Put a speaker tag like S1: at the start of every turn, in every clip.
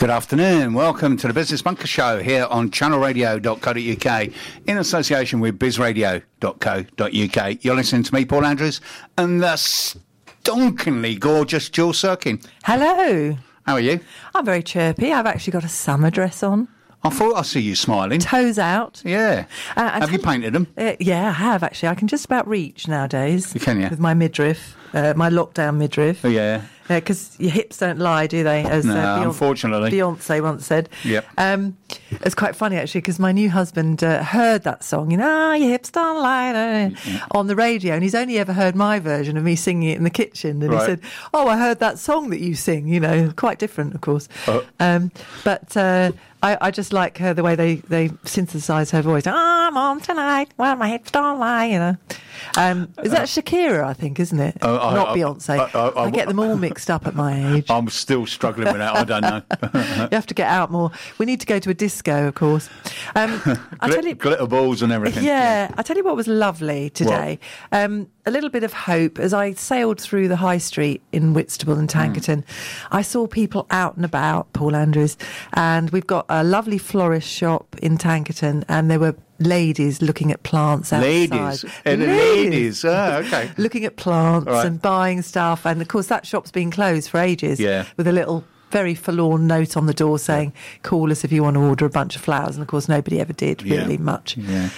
S1: Good afternoon. Welcome to the Business Bunker Show here on channelradio.co.uk in association with bizradio.co.uk. You're listening to me, Paul Andrews, and the stonkingly gorgeous Jules Sirkin.
S2: Hello.
S1: How are you?
S2: I'm very chirpy. I've actually got a summer dress on.
S1: I thought I see you smiling.
S2: Toes out.
S1: Yeah. Have you painted them?
S2: Yeah, I have, actually. I can just about reach nowadays.
S1: You can, yeah?
S2: With my midriff, my lockdown midriff.
S1: Oh, yeah.
S2: Because your hips don't lie, do they? As
S1: unfortunately.
S2: Beyonce once said.
S1: Yep.
S2: It's quite funny, actually, because my new husband heard that song, your hips don't lie, on the radio, and he's only ever heard my version of me singing it in the kitchen. And He said, I heard that song that you sing, quite different, of course. But I just like her, the way they synthesise her voice. I'm on tonight, well, my hips don't lie, Is that Shakira, I think, isn't it? Not Beyonce. I get them all mixed up at my age.
S1: I'm still struggling with that. I don't know.
S2: You have to get out more. We need to go to a disco, of course. I tell you,
S1: glitter balls and everything.
S2: Yeah, I tell you what was lovely today. A little bit of hope as I sailed through the high street in Whitstable and Tankerton. I saw people out and about, Paul Andrews, and we've got a lovely florist shop in Tankerton, and there were ladies looking at plants outside.
S1: Ladies. Oh, okay.
S2: Looking at plants and buying stuff. And, of course, that shop's been closed for ages with a little very forlorn note on the door saying, call us if you want to order a bunch of flowers. And, of course, nobody ever did really much.
S1: Yeah.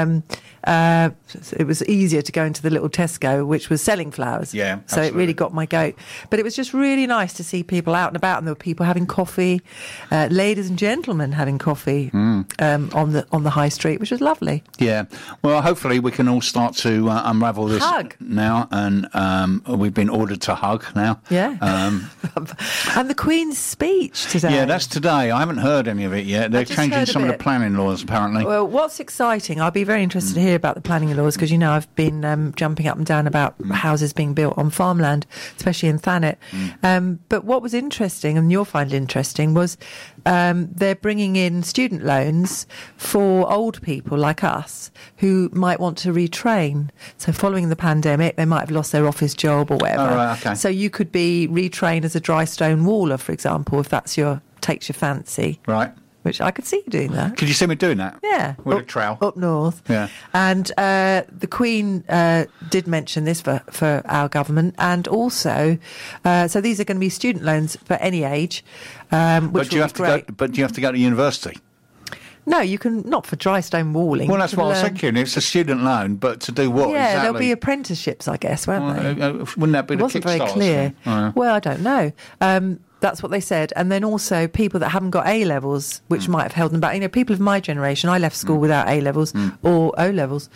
S2: It was easier to go into the little Tesco, which was selling flowers.
S1: Yeah,
S2: so it really got my goat. But it was just really nice to see people out and about, and there were people having coffee, ladies and gentlemen having coffee on the high street, which was lovely.
S1: Yeah. Well, hopefully we can all start to unravel this now, and we've been ordered to hug now.
S2: Yeah. And the Queen's speech today.
S1: Yeah, that's today. I haven't heard any of it yet. They're changing some of the planning laws, apparently.
S2: Well, what's exciting, I'll be very interested to hear about the planning laws, because I've been jumping up and down about houses being built on farmland, especially in Thanet. But what was interesting, and you'll find interesting, was they're bringing in student loans for old people like us who might want to retrain. So following the pandemic, they might have lost their office job or whatever.
S1: Oh, right, okay.
S2: So you could be retrained as a dry stone waller, for example, if that's takes your fancy.
S1: Right.
S2: Which I could see you doing that.
S1: Could you see me doing that?
S2: Yeah.
S1: With a trowel?
S2: Up north.
S1: Yeah.
S2: And the Queen did mention this for our government, and also, so these are going to be student loans for any age, which will be great.
S1: But do you have to go to university?
S2: No, you can, not for dry stone walling.
S1: Well, that's what I was thinking. It's a student loan, but to do what exactly?
S2: There'll be apprenticeships, I guess, won't they?
S1: Wouldn't that be the
S2: It wasn't very clear. Well, I don't know. That's what they said. And then also people that haven't got A-levels, which might have held them back. People of my generation, I left school without A-levels or O-levels.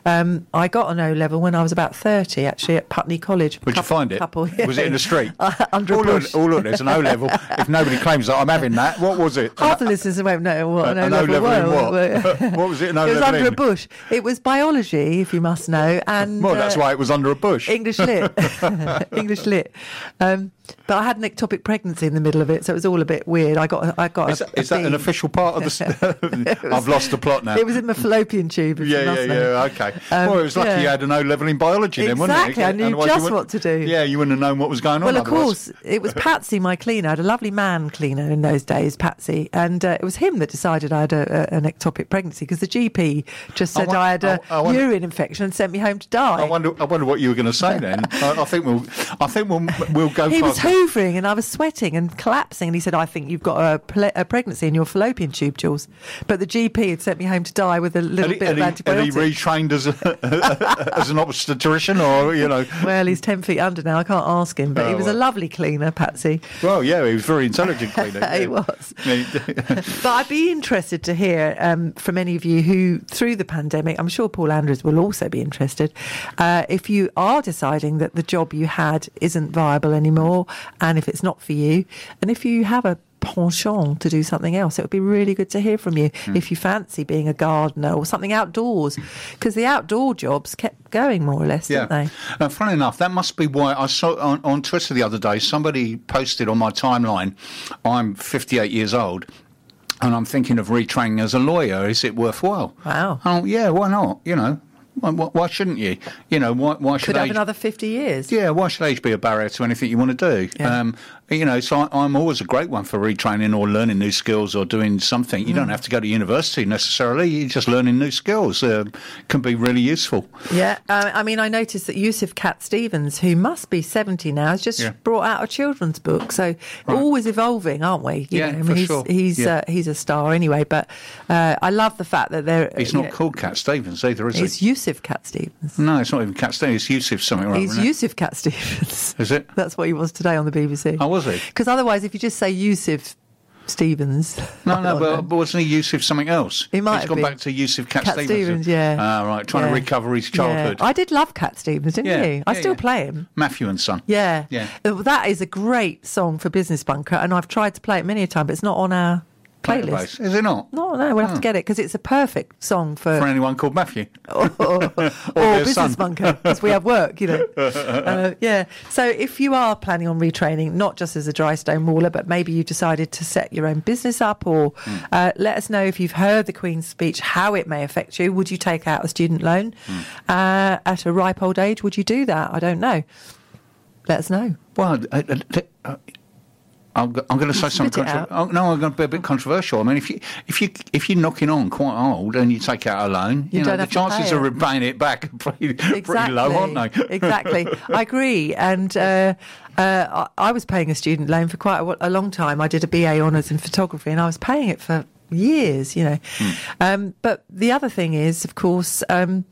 S2: I got an O-level when I was about 30, actually, at Putney College.
S1: Would you find it? Was it in the street?
S2: Under a bush.
S1: Look, there's an O-level. If nobody claims that I'm having that, what was it?
S2: Half the listeners won't know what an O-level was.
S1: What was it an O-level
S2: It was under a bush. It was biology, if you must know. And
S1: well, that's why it was under a bush.
S2: English lit. English lit. But I had an ectopic pregnancy in the middle of it, so it was all a bit weird. I got. Is
S1: that an official part of the? I've lost the plot now.
S2: It was in my fallopian tube.
S1: Yeah. Okay. Well, it was lucky you had an O-level in biology then, wasn't it?
S2: Exactly. I knew just what to do.
S1: Yeah, you wouldn't have known what was going on.
S2: Well, of course, it was Patsy, my cleaner. I had a lovely man cleaner in those days, Patsy, and it was him that decided I had an ectopic pregnancy, because the GP just said I had a urine infection and sent me home to die.
S1: I wonder what you were going to say then. I think we'll go.
S2: He was hoovering and I was sweating and collapsing, and he said, I think you've got a pregnancy in your fallopian tube, Jules. But the GP had sent me home to die with a little bit of antibiotics.
S1: Had he retrained as an obstetrician, or
S2: Well, he's 10 feet under now. I can't ask him, but he was a lovely cleaner, Patsy.
S1: Well, yeah, he was a very intelligent cleaner.
S2: He was. But I'd be interested to hear from any of you who, through the pandemic, I'm sure Paul Andrews will also be interested, if you are deciding that the job you had isn't viable anymore, and if it's not for you, and if you have a penchant to do something else, it would be really good to hear from you if you fancy being a gardener or something outdoors, because the outdoor jobs kept going more or less, didn't they?
S1: Funny enough, that must be why I saw on Twitter the other day, somebody posted on my timeline, I'm 58 years old and I'm thinking of retraining as a lawyer. Is it worthwhile?
S2: Wow.
S1: Oh, yeah, why not? Why shouldn't you? You know, why should
S2: Could have
S1: age...
S2: another 50 years.
S1: Yeah, why should age be a barrier to anything you want to do?
S2: Yeah.
S1: You know, so I'm always a great one for retraining or learning new skills or doing something. You don't have to go to university necessarily. You're just learning new skills can be really useful.
S2: Yeah, I mean, I noticed that Yusuf Cat Stevens, who must be 70 now, has just brought out a children's book. So always evolving, aren't we? You know, I mean,
S1: for
S2: he's,
S1: sure.
S2: He's a star anyway. But I love the fact that they're...
S1: He's not called Cat Stevens either, is he?
S2: It's Yusuf Cat Stevens.
S1: No, it's not even Cat Stevens. It's Yusuf something, right?
S2: He's Yusuf Cat Stevens.
S1: Is it?
S2: That's what he was today on the BBC.
S1: Oh, was he?
S2: Because otherwise, if you just say Yusuf Stevens...
S1: No, but wasn't he Yusuf something else?
S2: He might
S1: He's
S2: have
S1: gone
S2: been.
S1: back to Yusuf Cat
S2: Cat Stevens, yeah.
S1: Ah, right, trying to recover his childhood.
S2: Yeah. I did love Cat Stevens, didn't you? I still play him.
S1: Matthew and Son.
S2: Yeah.
S1: Yeah.
S2: That is a great song for Business Bunker, and I've tried to play it many a time, but it's not on our playlist.
S1: Database. Is it not?
S2: No, we'll have to get it, because it's a perfect song for
S1: anyone called Matthew.
S2: or Business
S1: son.
S2: Bunker, because we have work, you know. Yeah. So if you are planning on retraining, not just as a dry stone waller, but maybe you decided to set your own business up, or let us know if you've heard the Queen's speech, how it may affect you. Would you take out a student loan at a ripe old age? Would you do that? I don't know. Let us know.
S1: Well, I'm going to say something. I'm going to be a bit controversial. I mean, if you're knocking on quite old and you take out a loan, you know, the chances of repaying it back are pretty low, aren't they?
S2: Exactly. I agree. And I was paying a student loan for quite a long time. I did a BA honours in photography, and I was paying it for years, you know. But the other thing is, of course,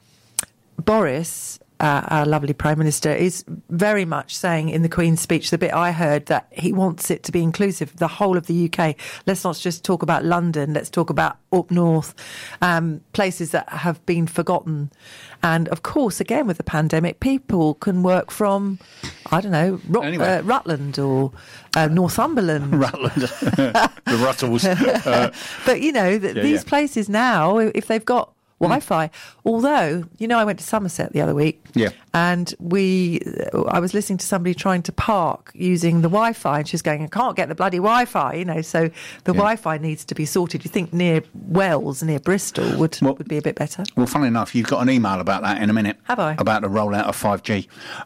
S2: Boris, our lovely Prime Minister, is very much saying in the Queen's speech, the bit I heard, that he wants it to be inclusive, the whole of the UK. Let's not just talk about London, let's talk about up north, places that have been forgotten. And of course, again, with the pandemic, people can work from, I don't know, Rutland or Northumberland.
S1: Rutland, the Ruttles.
S2: But, you know, these places now, if they've got Wi-Fi. Although, you know, I went to Somerset the other week, and I was listening to somebody trying to park using the Wi-Fi, and she's going, I can't get the bloody Wi-Fi, you know, so the Wi-Fi needs to be sorted. You think near Wells, near Bristol would be a bit better?
S1: Well, funnily enough, you've got an email about that in a minute.
S2: Have I?
S1: About the rollout of 5G.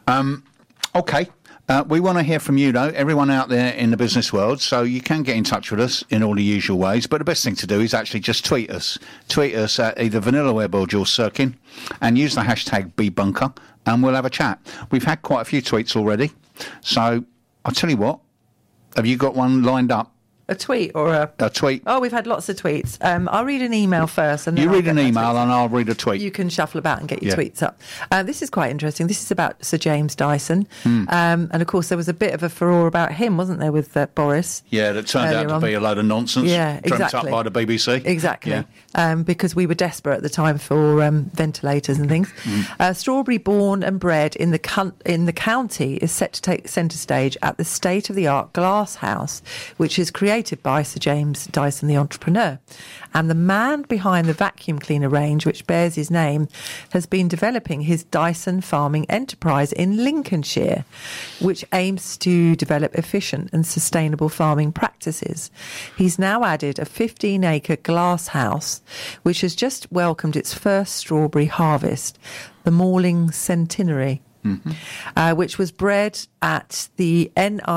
S1: Okay. We want to hear from you, though, everyone out there in the business world, so you can get in touch with us in all the usual ways, but the best thing to do is actually just tweet us. Tweet us at either Vanilla Web or Jules Sirkin, and use the hashtag BBunker, and we'll have a chat. We've had quite a few tweets already, so I'll tell you what, have you got one lined up?
S2: A tweet or a
S1: tweet?
S2: Oh, we've had lots of tweets. I'll read an email first. And then
S1: you read an email and I'll read a tweet.
S2: You can shuffle about and get your tweets up. This is quite interesting. This is about Sir James Dyson. And, of course, there was a bit of a furore about him, wasn't there, with Boris?
S1: Yeah, that turned out to be a load of nonsense.
S2: Yeah,
S1: dreamt up by the BBC.
S2: Exactly. Yeah. Because we were desperate at the time for ventilators and things. Strawberry born and bred in the county is set to take centre stage at the state-of-the-art glass house, which is created by Sir James Dyson, the entrepreneur. And the man behind the vacuum cleaner range, which bears his name, has been developing his Dyson farming enterprise in Lincolnshire, which aims to develop efficient and sustainable farming practices. He's now added a 15-acre glass house, which has just welcomed its first strawberry harvest, the Malling Centenary. Which was bred at the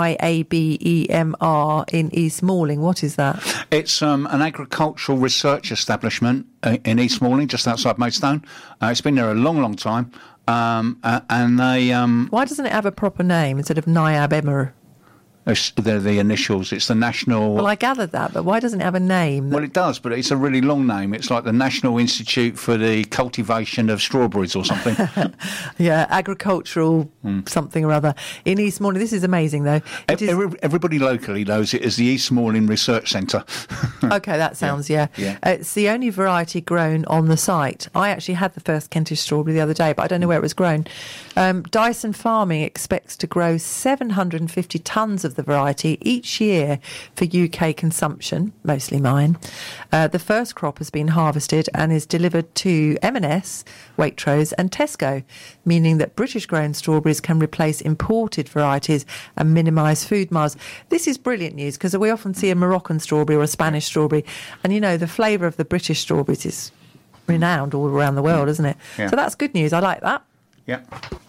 S2: NIABEMR in East Malling. What is that?
S1: It's an agricultural research establishment in East Malling, just outside Maidstone. It's been there a long, long time. And they...
S2: Why doesn't it have a proper name instead of NIABEMR?
S1: They're the initials. It's the National...
S2: Well, I gathered that, but why doesn't it have a name?
S1: Well, it does, but it's a really long name. It's like the National Institute for the Cultivation of Strawberries or something.
S2: Yeah, agricultural something or other. In East Malling. This is amazing, though.
S1: Everybody locally knows it as the East Malling Research Centre.
S2: Okay, that sounds, it's the only variety grown on the site. I actually had the first Kentish strawberry the other day, but I don't know where it was grown. Dyson Farming expects to grow 750 tonnes of the variety each year for UK consumption, mostly mine. The first crop has been harvested and is delivered to M&S, Waitrose and Tesco, meaning that British-grown strawberries can replace imported varieties and minimise food miles. This is brilliant news because we often see a Moroccan strawberry or a Spanish strawberry, and, you know, the flavour of the British strawberries is renowned all around the world, isn't it?
S1: Yeah.
S2: So that's good news. I like that.
S1: Yeah.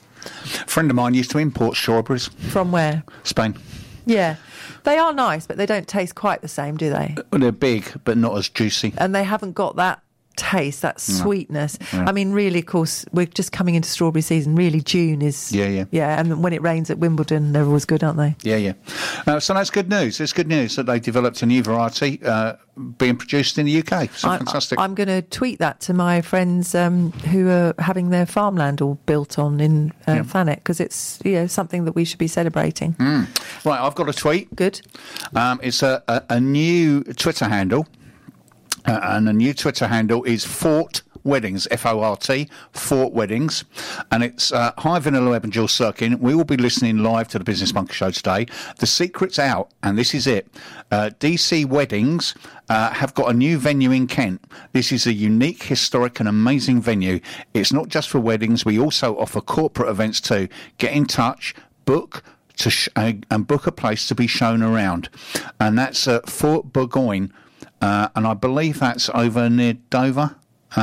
S1: A friend of mine used to import strawberries.
S2: From where?
S1: Spain.
S2: Yeah. They are nice, but they don't taste quite the same, do they?
S1: Well, they're big, but not as juicy.
S2: And they haven't got that taste, that sweetness. I mean, really, of course, we're just coming into strawberry season. Really, June is... Yeah, and when it rains at Wimbledon, they're always good, aren't they?
S1: Yeah. So that's good news. It's good news that they developed a new variety being produced in the UK. So fantastic.
S2: I'm going to tweet that to my friends who are having their farmland all built on in Thanet, because it's something that we should be celebrating.
S1: Right, I've got a tweet.
S2: Good.
S1: It's a new Twitter handle. And the new Twitter handle is Fort Weddings, F-O-R-T, Fort Weddings. And it's hi, Vanilla Web and Jules Sirkin. We will be listening live to the Business Bunker Show today. The secret's out, and this is it. DC Weddings have got a new venue in Kent. This is a unique, historic and amazing venue. It's not just for weddings. We also offer corporate events too. Get in touch, book, and book a place to be shown around. And that's Fort Burgoyne. And I believe that's over near Dover.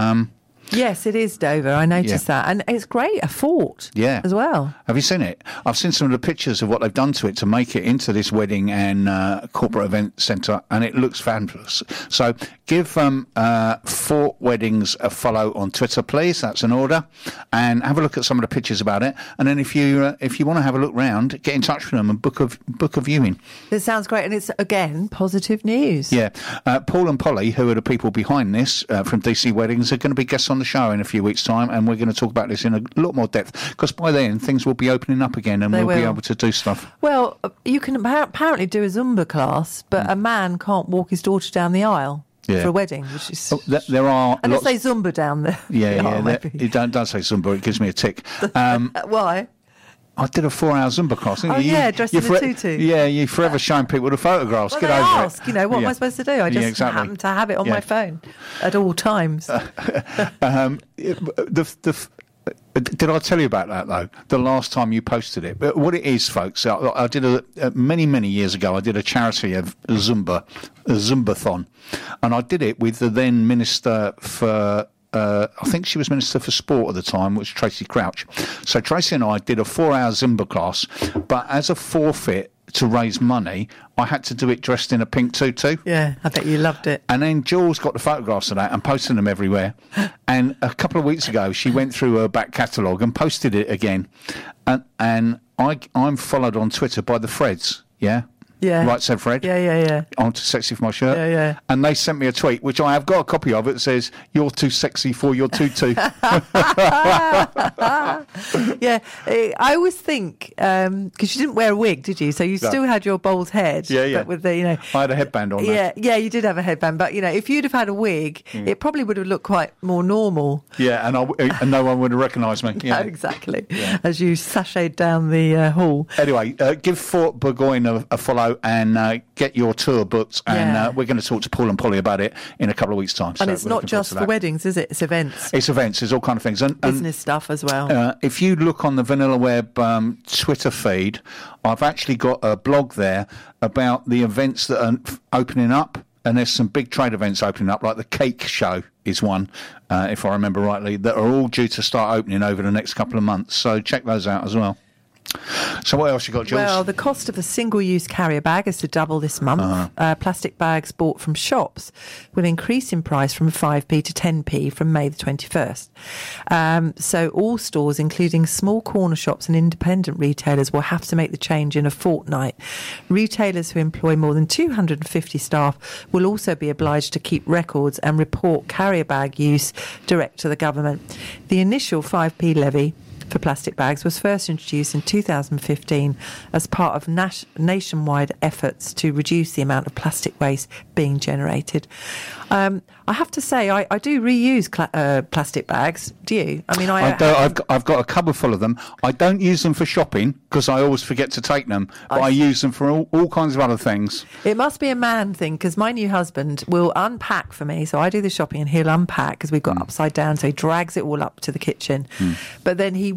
S2: Yes, it is Dover. I noticed that. And it's great, a fort as well.
S1: Have you seen it? I've seen some of the pictures of what they've done to it to make it into this wedding and corporate event centre, and it looks fabulous. So give Fort Weddings a follow on Twitter, please. That's an order. And have a look at some of the pictures about it. And then if you want to have a look round, get in touch with them and book a viewing.
S2: It sounds great. And it's, again, positive news.
S1: Yeah. Paul and Polly, who are the people behind this from DC Weddings, are going to be guests on the show in a few weeks' time, and we're going to talk about this in a lot more depth, because by then things will be opening up again and we'll be able to do stuff.
S2: Well, you can apparently do a Zumba class, but a man can't walk his daughter down the aisle for a wedding, which is...
S1: there are
S2: and let's say Zumba down there.
S1: It don't say Zumba, it gives me a tick.
S2: Why?
S1: I did a 4-hour Zumba class.
S2: Dressed in a tutu.
S1: Yeah, you're forever showing people the photographs.
S2: Well,
S1: Get
S2: they
S1: over
S2: ask,
S1: it.
S2: What am I supposed to do? I just happen to have it on my phone at all times.
S1: Did I tell you about that, though? The last time you posted it. But what it is, folks, I did many years ago, I did a charity of Zumbathon. And I did it with the then Minister for... I think she was Minister for Sport at the time, which was Tracy Crouch. So Tracy and I did a 4-hour Zumba class, but as a forfeit to raise money, I had to do it dressed in a pink tutu.
S2: Yeah, I bet you loved it.
S1: And then Jules got the photographs of that and posted them everywhere. And a couple of weeks ago, she went through her back catalogue and posted it again. And I'm followed on Twitter by the Freds, yeah? Right, said Fred.
S2: Yeah.
S1: I'm too sexy for my shirt.
S2: Yeah.
S1: And they sent me a tweet, which I have got a copy of. It says, "You're too sexy for your tutu."
S2: Yeah, I always think because you didn't wear a wig, did you? So you still had your bald head.
S1: Yeah.
S2: But with the,
S1: I had a headband on.
S2: Yeah, you did have a headband. But if you'd have had a wig, it probably would have looked quite more normal.
S1: Yeah, and no one would have recognised me. Yeah.
S2: No, exactly. Yeah. As you sashayed down the hall.
S1: Anyway, give Fort Burgoyne a follow and get your tour booked. And we're going to talk to Paul and Polly about it in a couple of weeks' time.
S2: And it's not just for weddings, is it? It's events.
S1: It's events. It's all kind of things. And
S2: business stuff as well.
S1: If you look on the Vanilla Web Twitter feed, I've actually got a blog there about the events that are opening up. And there's some big trade events opening up, like the Cake Show is one, if I remember rightly, that are all due to start opening over the next couple of months. So check those out as well. So what else you got, Jules?
S2: Well, the cost of a single-use carrier bag is to double this month. Plastic bags bought from shops will increase in price from 5p to 10p from May the 21st. So all stores, including small corner shops and independent retailers, will have to make the change in a fortnight. Retailers who employ more than 250 staff will also be obliged to keep records and report carrier bag use direct to the government. The initial 5p levy for plastic bags was first introduced in 2015 as part of nationwide efforts to reduce the amount of plastic waste being generated. I have to say, I do reuse plastic bags. Do you? I mean,
S1: I've got a cupboard full of them. I don't use them for shopping because I always forget to take them, but I use them for all kinds of other things.
S2: It must be a man thing because my new husband will unpack for me. So I do the shopping and he'll unpack because we've got upside down. So he drags it all up to the kitchen. But then he won't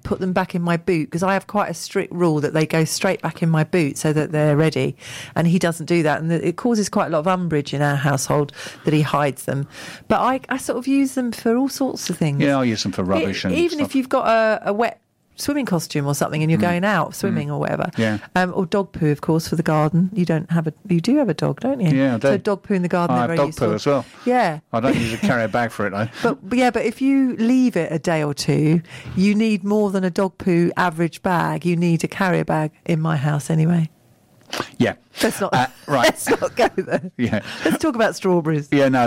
S2: put them back in my boot because I have quite a strict rule that they go straight back in my boot so that they're ready. And he doesn't do that. And it causes quite a lot of umbrage in our household that he hides them. But I sort of use them for all sorts of things.
S1: Yeah, I use them for rubbish.
S2: Even if you've got a wet swimming costume or something and you're going out swimming or whatever.
S1: Yeah.
S2: Or dog poo, of course, for the garden. You do have a dog, don't you?
S1: Yeah, I do.
S2: So dog poo in the garden.
S1: I
S2: They're
S1: have
S2: very
S1: dog
S2: useful.
S1: poo as well.
S2: Yeah.
S1: I don't use a carrier bag for it though.
S2: But if you leave it a day or two, you need more than a dog poo average bag. You need a carrier bag in my house anyway.
S1: Yeah.
S2: Let's not,
S1: right.
S2: let's not go there.
S1: Yeah.
S2: Let's talk about strawberries.
S1: Yeah, no.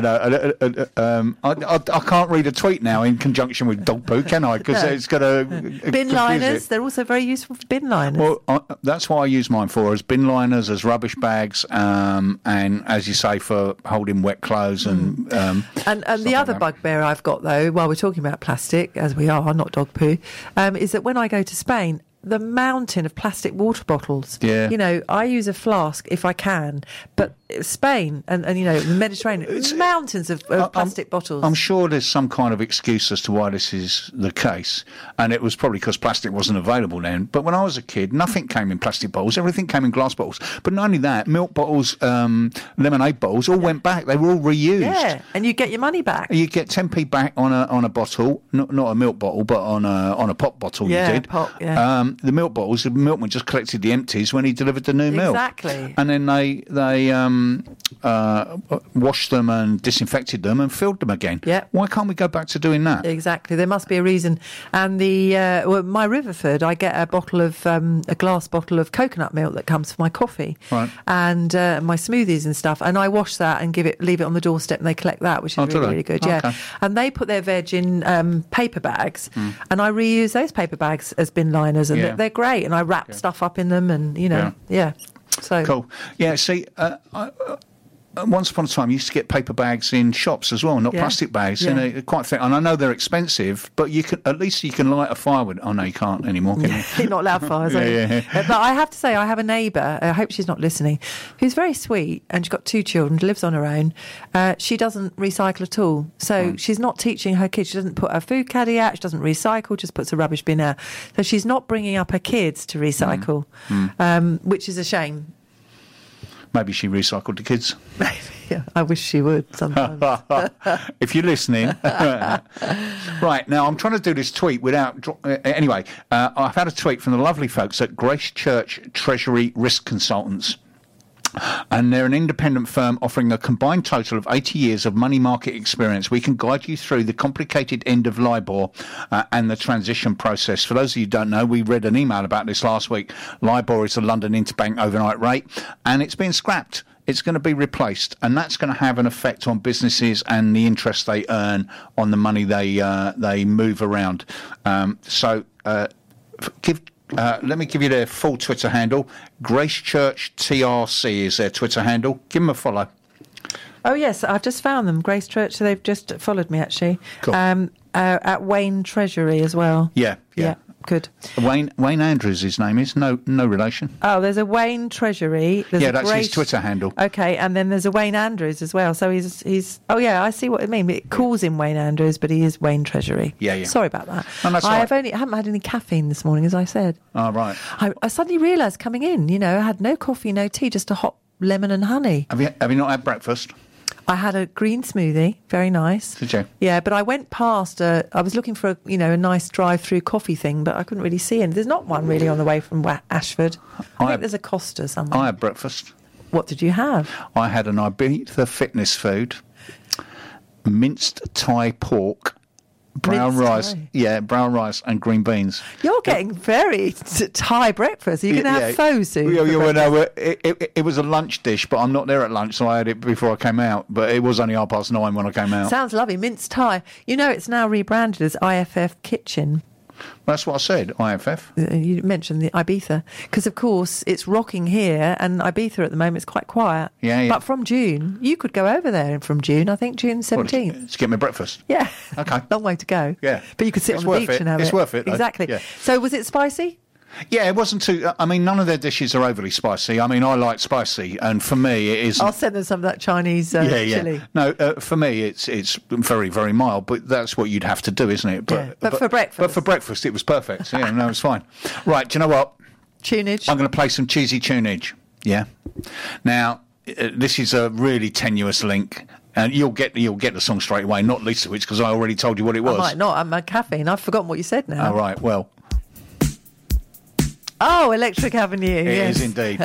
S1: I can't read a tweet now in conjunction with dog poo, can I? Because it's got to
S2: bin liners. They're also very useful for bin liners.
S1: Well, that's what I use mine for, as bin liners, as rubbish bags, and as you say, for holding wet clothes and
S2: the other bugbear I've got, though, while we're talking about plastic, as we are, not dog poo, is that when I go to Spain, the mountain of plastic water bottles.
S1: Yeah.
S2: You know, I use a flask if I can, but Spain and you know, the Mediterranean, it's mountains of plastic bottles.
S1: I'm sure there's some kind of excuse as to why this is the case, and it was probably because plastic wasn't available then. But when I was a kid, nothing came in plastic bottles, everything came in glass bottles. But not only that, milk bottles, lemonade bottles all went back. They were all reused.
S2: Yeah, and you get your money back.
S1: You get 10p back on a bottle, not a milk bottle, but on a pop bottle.
S2: Yeah,
S1: you did.
S2: pop, yeah.
S1: The milk bottles, the milkman just collected the empties when he delivered the new milk.
S2: Exactly.
S1: And then they washed them and disinfected them and filled them again.
S2: Yeah.
S1: Why can't we go back to doing that?
S2: Exactly. There must be a reason. And my Riverford, I get a glass bottle of coconut milk that comes for my coffee,
S1: right,
S2: and my smoothies and stuff. And I wash that and leave it on the doorstep, and they collect that, which is really good. Yeah.
S1: Okay.
S2: And they put their veg in paper bags, and I reuse those paper bags as bin liners, and they're great. And I wrap stuff up in them, and So
S1: cool. Yeah. See. Once upon a time, you used to get paper bags in shops as well, not plastic bags.
S2: Yeah.
S1: And quite thick. And I know they're expensive, but at least you can light a fire with. Oh no, you can't anymore. Can you?
S2: You're not allowed fires. But I have to say, I have a neighbour. I hope she's not listening. Who's very sweet, and she's got 2 children. Lives on her own. She doesn't recycle at all, so she's not teaching her kids. She doesn't put her food caddy out. She doesn't recycle. Just puts a rubbish bin out. So she's not bringing up her kids to recycle, which is a shame.
S1: Maybe she recycled the kids.
S2: Yeah, I wish she would sometimes.
S1: If you're listening. Right, now I'm trying to do this tweet without... Anyway, I've had a tweet from the lovely folks at Grace Church Treasury Risk Consultants. And they're an independent firm offering a combined total of 80 years of money market experience. We can guide you through the complicated end of LIBOR and the transition process. For those of you who don't know, we read an email about this last week. LIBOR is the London Interbank Overnight Rate, and it's been scrapped. It's going to be replaced, and that's going to have an effect on businesses and the interest they earn on the money they move around. Let me give you their full Twitter handle. Grace Church TRC is their Twitter handle. Give them a follow.
S2: Oh, yes, I've just found them. Grace Church, so they've just followed me, actually.
S1: Cool.
S2: At Wayne Treasury as well.
S1: Yeah.
S2: Good.
S1: Wayne Andrews, his name is. No relation.
S2: Oh, there's a Wayne Treasury. There's
S1: that's his Twitter handle.
S2: Okay, and then there's a Wayne Andrews as well. So he's. Oh yeah, I see what I mean. It calls him Wayne Andrews, but he is Wayne Treasury.
S1: Yeah.
S2: Sorry about that.
S1: No, that's
S2: I
S1: right.
S2: haven't had any caffeine this morning, as I said.
S1: Oh right.
S2: I suddenly realised coming in, I had no coffee, no tea, just a hot lemon and honey.
S1: Have you not had breakfast?
S2: I had a green smoothie, very nice.
S1: Did you?
S2: Yeah, but I went past. I was looking for a nice drive-through coffee thing, but I couldn't really see any. There's not one really on the way from Ashford. I think there's a Costa somewhere.
S1: I had breakfast.
S2: What did you have?
S1: I had an Ibiza fitness food, minced Thai pork, brown rice and green beans.
S2: You're getting very Thai breakfast. Are you going to have pho soon?
S1: It was a lunch dish, but I'm not there at lunch, so I had it before I came out. But it was only 9:30 when I came out.
S2: Sounds lovely. Minced Thai. It's now rebranded as IFF Kitchen.
S1: That's what I said, IFF.
S2: You mentioned the Ibiza, because of course it's rocking here, and Ibiza at the moment is quite quiet.
S1: Yeah.
S2: But from June, you could go over there from June, I think June 17th.
S1: To get me breakfast.
S2: Yeah.
S1: Okay.
S2: Long way to go.
S1: Yeah.
S2: But you could sit on the beach and have it.
S1: It's worth it, though.
S2: Exactly.
S1: Yeah.
S2: So was it spicy?
S1: Yeah, it wasn't too... I mean, none of their dishes are overly spicy. I mean, I like spicy, and for me, it isn't...
S2: I'll send them some of that Chinese chili.
S1: No, for me, it's very, very mild, but that's what you'd have to do, isn't it?
S2: But for breakfast.
S1: But for breakfast, it was perfect. Yeah, no, it's fine. Right, do you know what?
S2: Tunage.
S1: I'm going to play some cheesy tunage, yeah? Now, this is a really tenuous link, and you'll get the song straight away, not least of which, because I already told you what it was.
S2: I might not. I'm had caffeine. I've forgotten what you said now.
S1: Oh, right, well...
S2: Oh, Electric Avenue.
S1: It
S2: yes.
S1: is indeed.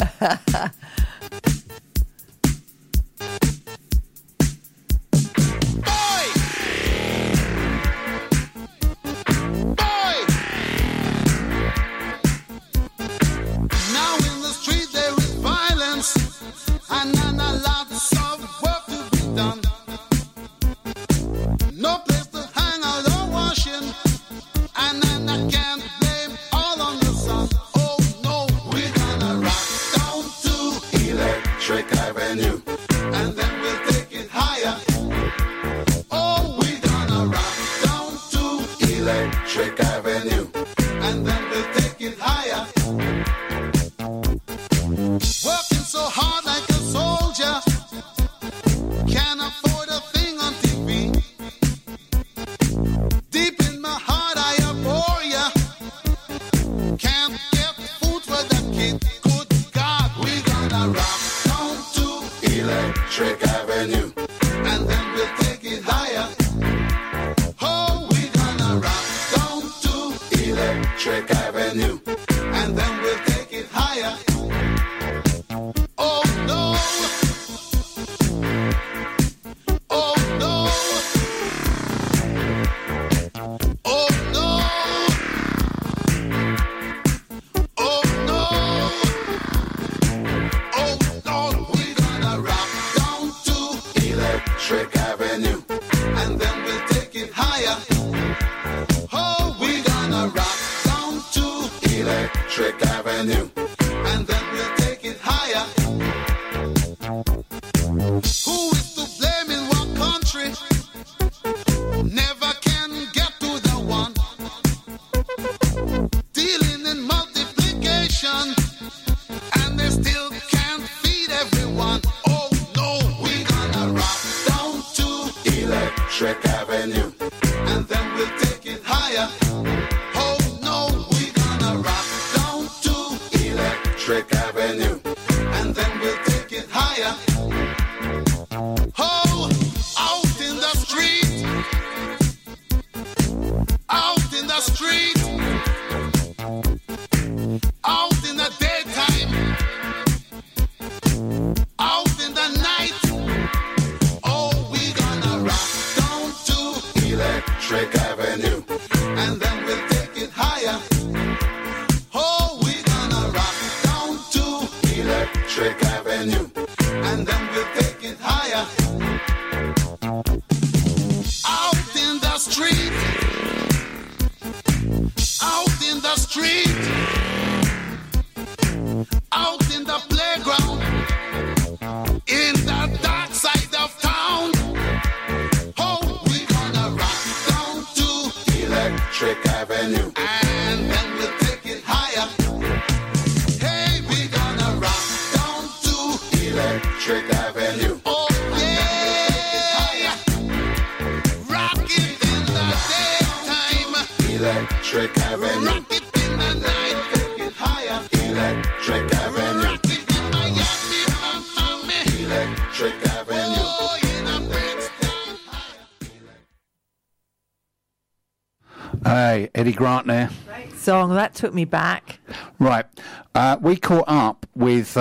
S1: Hey, Eddie Grant there.
S2: Great song. That took me back.
S1: Right. We caught up with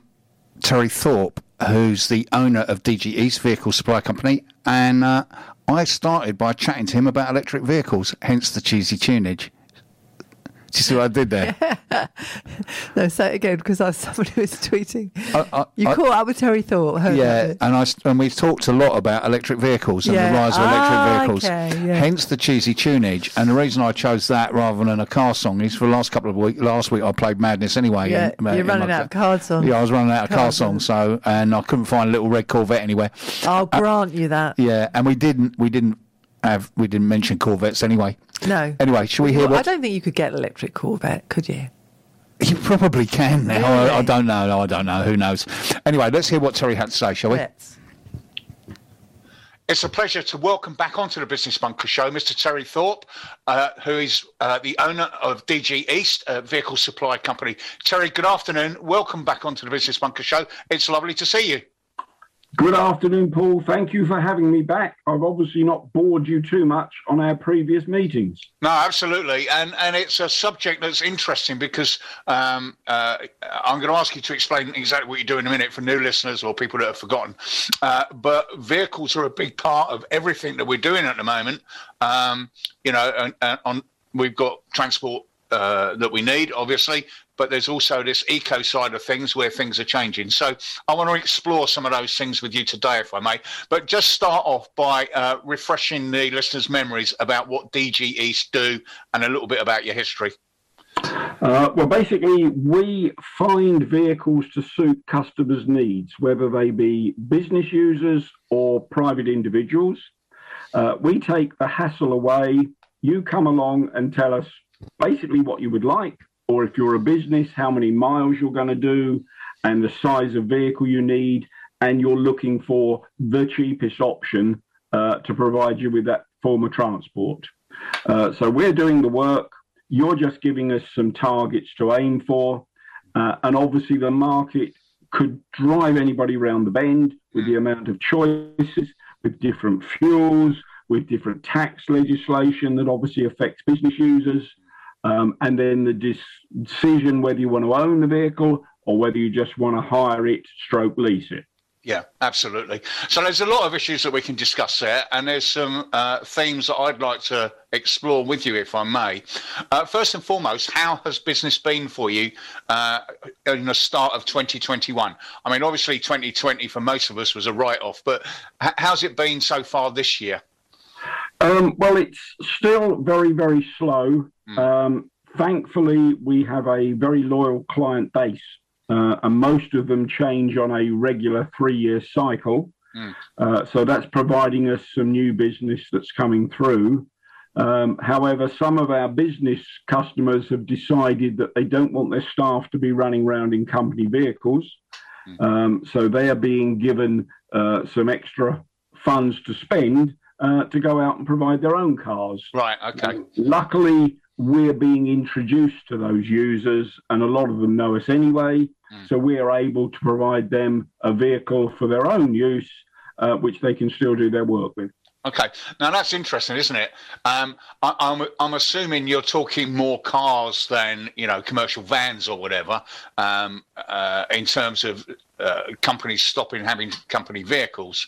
S1: Terry Thorpe, who's the owner of DG East Vehicle Supply Company, and I started by chatting to him about electric vehicles, hence the cheesy tunage. Do you see what I did there?
S2: No, say it again, because I was somebody who was tweeting. You caught up with Terry Thorpe.
S1: Yeah, and we've talked a lot about electric vehicles and the rise of electric vehicles.
S2: Okay, yeah.
S1: Hence the cheesy tunage. And the reason I chose that rather than a car song is for the last couple of weeks. Last week I played Madness anyway.
S2: Yeah, you're running out of car songs.
S1: Yeah, I was running out of car songs, and I couldn't find a little red Corvette anywhere.
S2: I'll grant you that.
S1: Yeah, and we didn't mention Corvettes anyway.
S2: No.
S1: Anyway, shall we hear what...
S2: I don't think you could get an electric Corvette, could you?
S1: You probably can now.
S2: Really?
S1: I don't know. I don't know. Who knows? Anyway, let's hear what Terry had to say, shall we?
S2: Let's.
S1: It's a pleasure to welcome back onto the Business Bunker Show Mr. Terry Thorpe, who is the owner of DG East, a vehicle supply company. Terry, good afternoon. Welcome back onto the Business Bunker Show. It's lovely to see you.
S3: Good afternoon, Paul. Thank you for having me back. I've obviously not bored you too much on our previous meetings.
S1: No, absolutely. And it's a subject that's interesting because I'm going to ask you to explain exactly what you do in a minute for new listeners or people that have forgotten. But vehicles are a big part of everything that we're doing at the moment. We've got transport that we need, obviously, but there's also this eco side of things where things are changing. So I want to explore some of those things with you today, if I may. But just start off by refreshing the listeners' memories about what DG East do and a little bit about your history.
S3: Well, basically, we find vehicles to suit customers' needs, whether they be business users or private individuals. We take the hassle away. You come along and tell us basically what you would like, or if you're a business, how many miles you're going to do and the size of vehicle you need, and you're looking for the cheapest option to provide you with that form of transport. So we're doing the work. You're just giving us some targets to aim for. And obviously the market could drive anybody around the bend with the amount of choices, with different fuels, with different tax legislation that obviously affects business users. And then the decision whether you want to own the vehicle or whether you just want to hire it, stroke lease it.
S1: Yeah, absolutely. So there's a lot of issues that we can discuss there, and there's some themes that I'd like to explore with you, if I may. First and foremost, how has business been for you in the start of 2021? I mean, obviously 2020 for most of us was a write-off, but how's it been so far this year?
S3: Well, it's still very, very slow. Thankfully, we have a very loyal client base, and most of them change on a regular 3-year cycle. So that's providing us some new business that's coming through. However, some of our business customers have decided that they don't want their staff to be running around in company vehicles. So they are being given some extra funds to spend to go out and provide their own cars.
S1: Right, okay.
S3: Luckily, we're being introduced to those users, and a lot of them know us anyway, so we're able to provide them a vehicle for their own use, which they can still do their work with.
S1: Okay, now that's interesting, isn't it? I'm assuming you're talking more cars than, commercial vans or whatever, in terms of companies stopping having company vehicles.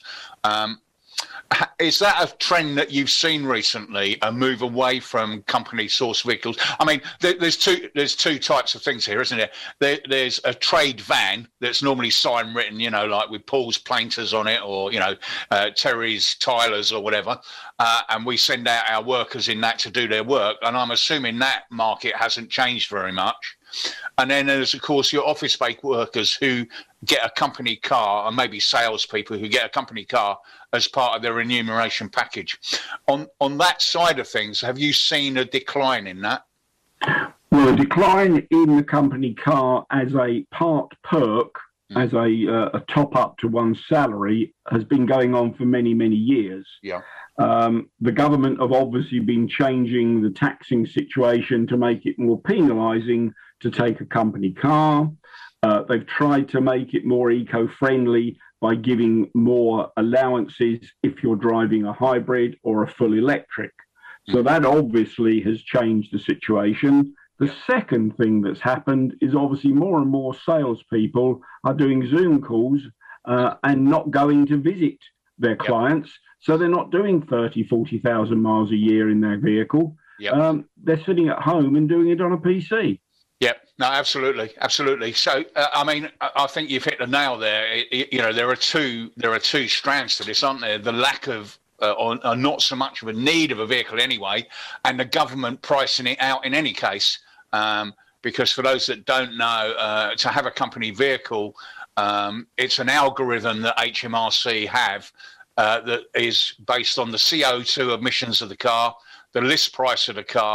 S1: Is that a trend that you've seen recently, a move away from company source vehicles? I mean, there's two types of things here, isn't there? There's a trade van that's normally sign written, like with Paul's Painters on it, or Terry's Tylers or whatever, and we send out our workers in that to do their work. And I'm assuming that market hasn't changed very much. And then there's, of course, your office-based workers who get a company car, and maybe salespeople who get a company car as part of their remuneration package. On that side of things, have you seen a decline in that?
S3: Well, a decline in the company car as a part perk, as a top-up to one's salary, has been going on for many, many years.
S1: Yeah.
S3: The government have obviously been changing the taxing situation to make it more penalising to take a company car. They've tried to make it more eco-friendly by giving more allowances if you're driving a hybrid or a full electric. So that obviously has changed the situation. The second thing that's happened is obviously more and more salespeople are doing Zoom calls and not going to visit their clients. So they're not doing 30, 40,000 miles a year in their vehicle. They're sitting at home and doing it on a PC.
S1: Yep. No, absolutely. So, I think you've hit the nail there. There are two strands to this, aren't there? The lack of, or not so much of a need of a vehicle anyway, and the government pricing it out in any case. Because for those that don't know, to have a company vehicle, it's an algorithm that HMRC have that is based on the CO2 emissions of the car, the list price of the car,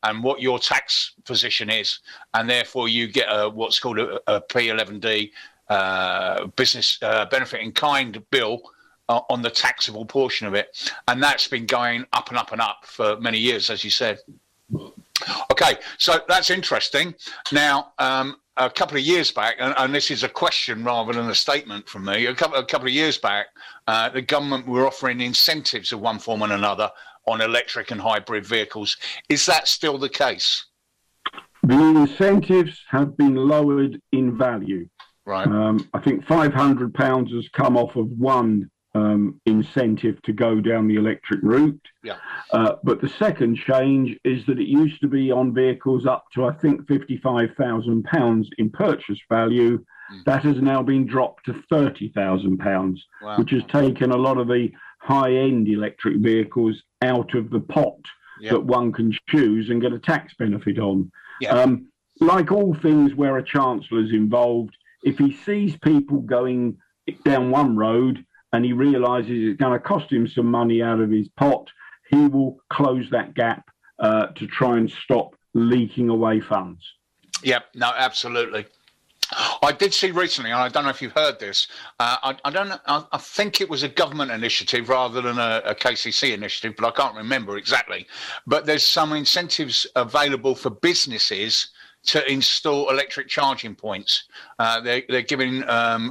S1: and what your tax position is, and therefore you get what's called a P11D business benefit in kind bill on the taxable portion of it, and that's been going up and up and up for many years, as you said. Okay, so that's interesting. Now, a couple of years back, and this is a question rather than a statement from me, a couple of years back, the government were offering incentives of one form and another on electric and hybrid vehicles. Is that still the case?
S3: The incentives have been lowered in value.
S1: Right.
S3: I think £500 has come off of one incentive to go down the electric route.
S1: Yeah.
S3: But the second change is that it used to be on vehicles up to, I think, £55,000 in purchase value. That has now been dropped to £30,000,
S1: wow,
S3: which has taken a lot of the high-end electric vehicles out of the pot that one can choose and get a tax benefit on.
S1: Yeah.
S3: Like all things where a chancellor is involved, if he sees people going down one road and he realises it's going to cost him some money out of his pot, he will close that gap to try and stop leaking away funds.
S1: Yeah, no, absolutely. I did see recently, and I don't know if you've heard this, I don't know, I think it was a government initiative rather than a KCC initiative, but I can't remember exactly. But there's some incentives available for businesses to install electric charging points. They're giving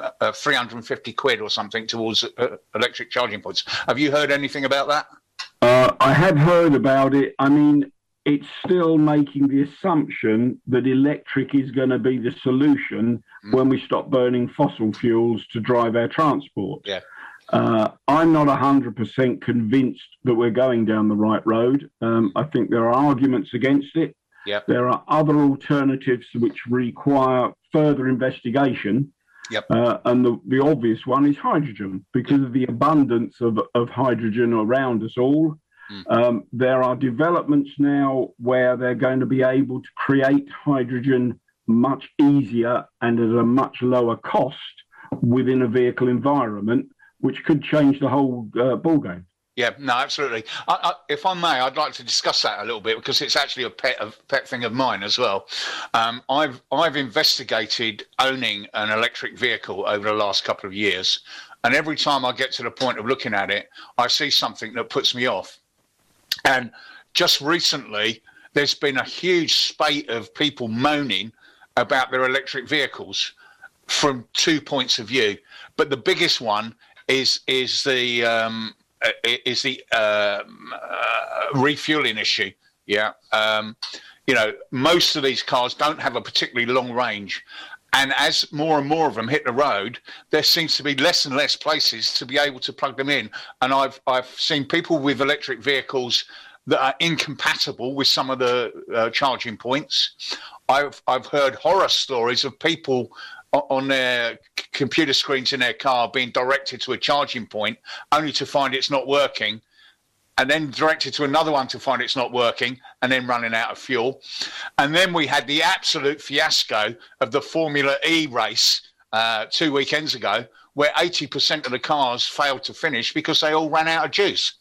S1: 350 quid or something towards electric charging points. Have you heard anything about that?
S3: I have heard about it. I mean, it's still making the assumption that electric is going to be the solution when we stop burning fossil fuels to drive our transport.
S1: Yeah.
S3: I'm not 100% convinced that we're going down the right road. I think there are arguments against it.
S1: Yep.
S3: There are other alternatives which require further investigation.
S1: Yep.
S3: And the obvious one is hydrogen, because of the abundance of hydrogen around us all. There are developments now where they're going to be able to create hydrogen much easier and at a much lower cost within a vehicle environment, which could change the whole ballgame.
S1: Yeah, no, absolutely. If I may, I'd like to discuss that a little bit because it's actually a pet thing of mine as well. I've investigated owning an electric vehicle over the last couple of years, and every time I get to the point of looking at it, I see something that puts me off. And just recently, there's been a huge spate of people moaning about their electric vehicles from 2 points of view. But the biggest one is the refueling issue. Yeah. Most of these cars don't have a particularly long range. And as more and more of them hit the road, there seems to be less and less places to be able to plug them in. And I've seen people with electric vehicles that are incompatible with some of the charging points. I've heard horror stories of people on their computer screens in their car being directed to a charging point only to find it's not working, and then directed to another one to find it's not working, and then running out of fuel. And then we had the absolute fiasco of the Formula E race 2 weekends ago, where 80% of the cars failed to finish because they all ran out of juice.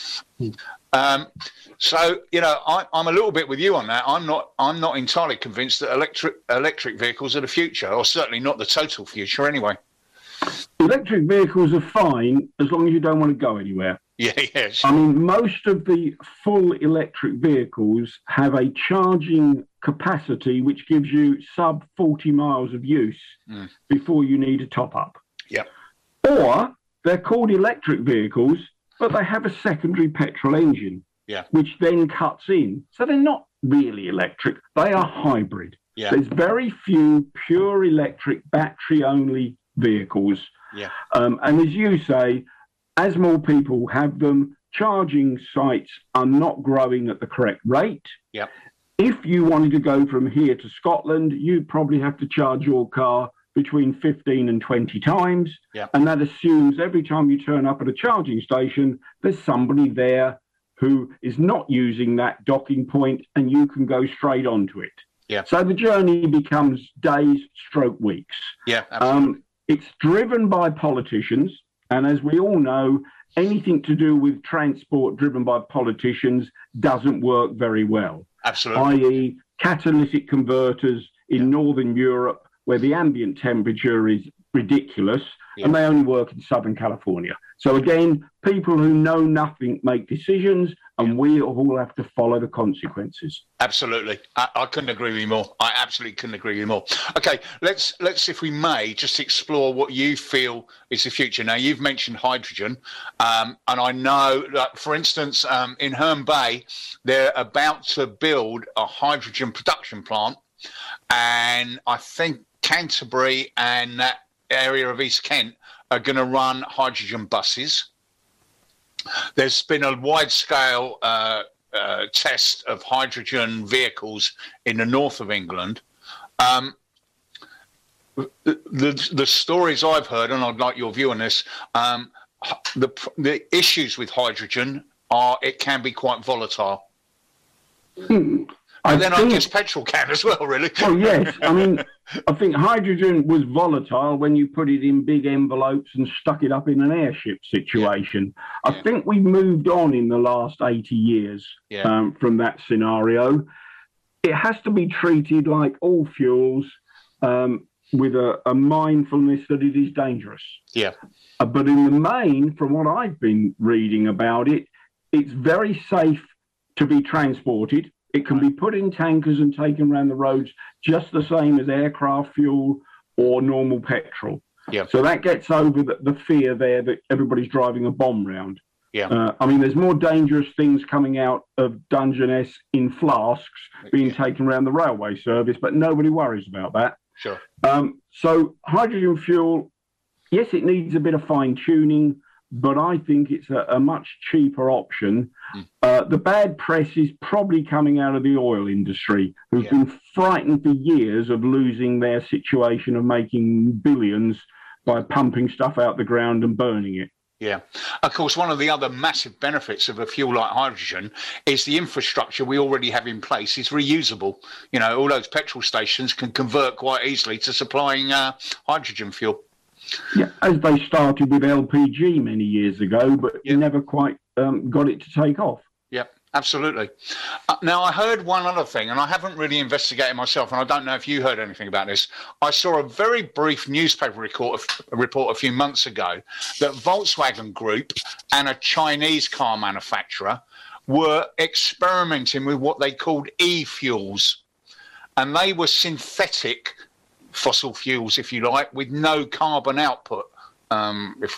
S1: So, I'm a little bit with you on that. I'm not entirely convinced that electric vehicles are the future, or certainly not the total future anyway.
S3: Electric vehicles are fine as long as you don't want to go anywhere.
S1: Yeah, sure.
S3: I mean, most of the full electric vehicles have a charging capacity which gives you sub 40 miles of use before you need a top up.
S1: Yeah.
S3: Or they're called electric vehicles, but they have a secondary petrol engine, which then cuts in. So they're not really electric. They are hybrid.
S1: Yeah.
S3: There's very few pure electric battery-only vehicles.
S1: Yeah.
S3: And as you say, as more people have them, charging sites are not growing at the correct rate.
S1: Yeah.
S3: If you wanted to go from here to Scotland, you'd probably have to charge your car between 15 and 20 times.
S1: Yeah.
S3: And that assumes every time you turn up at a charging station, there's somebody there who is not using that docking point, and you can go straight onto it.
S1: Yeah.
S3: So the journey becomes days stroke weeks.
S1: Yeah, absolutely.
S3: It's driven by politicians. And as we all know, anything to do with transport driven by politicians doesn't work very well.
S1: Absolutely.
S3: i.e. catalytic converters in Northern Europe where the ambient temperature is ridiculous and they only work in Southern California. So again, people who know nothing make decisions, and we all have to follow the consequences.
S1: Absolutely. I couldn't agree with you more. I absolutely couldn't agree with you more. Okay, let's, if we may, just explore what you feel is the future. Now, you've mentioned hydrogen, and I know that, for instance, in Herne Bay, they're about to build a hydrogen production plant, and I think Canterbury and that area of East Kent are going to run hydrogen buses. There's been a wide-scale test of hydrogen vehicles in the north of England. The stories I've heard, and I'd like your view on this, the issues with hydrogen are it can be quite volatile. I guess petrol can as well, really.
S3: Well, yes. I mean, I think hydrogen was volatile when you put it in big envelopes and stuck it up in an airship situation. I think we've moved on in the last 80 years from that scenario. It has to be treated like all fuels with a mindfulness that it is dangerous.
S1: Yeah.
S3: But in the main, from what I've been reading about it, it's very safe to be transported. It can be put in tankers and taken around the roads just the same as aircraft fuel or normal petrol.
S1: Yeah.
S3: So that gets over the fear there that everybody's driving a bomb round.
S1: Yeah.
S3: I mean, there's more dangerous things coming out of Dungeness in flasks being taken around the railway service, but nobody worries about that.
S1: Sure.
S3: So hydrogen fuel, yes, it needs a bit of fine-tuning, but I think it's a much cheaper option. The bad press is probably coming out of the oil industry, who've been frightened for years of losing their situation of making billions by pumping stuff out the ground and burning it.
S1: Yeah. Of course, one of the other massive benefits of a fuel like hydrogen is the infrastructure we already have in place is reusable. You know, all those petrol stations can convert quite easily to supplying hydrogen fuel.
S3: Yeah, as they started with LPG many years ago, but never quite got it to take off.
S1: Yeah, absolutely. Now, I heard one other thing, and I haven't really investigated myself, and I don't know if you heard anything about this. I saw a very brief newspaper report a few months ago that Volkswagen Group and a Chinese car manufacturer were experimenting with what they called e-fuels, and they were synthetic fossil fuels, if you like, with no carbon output. Have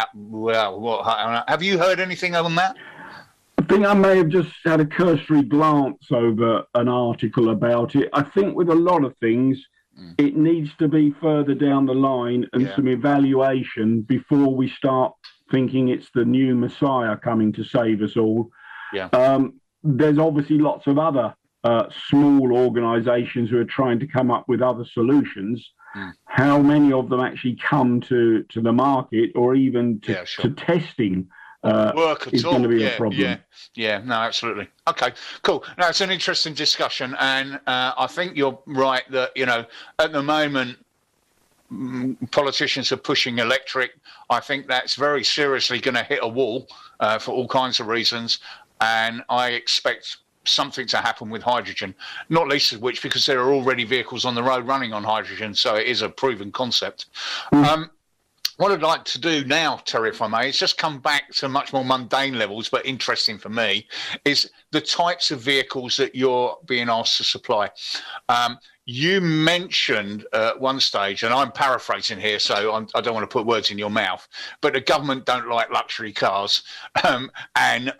S1: you heard anything on that?
S3: I think I may have just had a cursory glance over an article about it. I think with a lot of things, it needs to be further down the line and some evaluation before we start thinking it's the new Messiah coming to save us all.
S1: Yeah.
S3: There's obviously lots of other small organisations who are trying to come up with other solutions. How many of them actually come to the market or even to testing
S1: work at
S3: is
S1: all.
S3: Going to be a problem.
S1: Yeah, no, absolutely. Okay, cool. Now, it's an interesting discussion, and I think you're right that, you know, at the moment, politicians are pushing electric. I think that's very seriously going to hit a wall for all kinds of reasons, and I expect something to happen with hydrogen, not least of which because there are already vehicles on the road running on hydrogen, so it is a proven concept. What I'd like to do now, Terry, if I may, is just come back to much more mundane levels, but interesting for me, is the types of vehicles that you're being asked to supply. You mentioned at one stage, and I'm paraphrasing here, so I don't want to put words in your mouth, but the government don't like luxury cars, and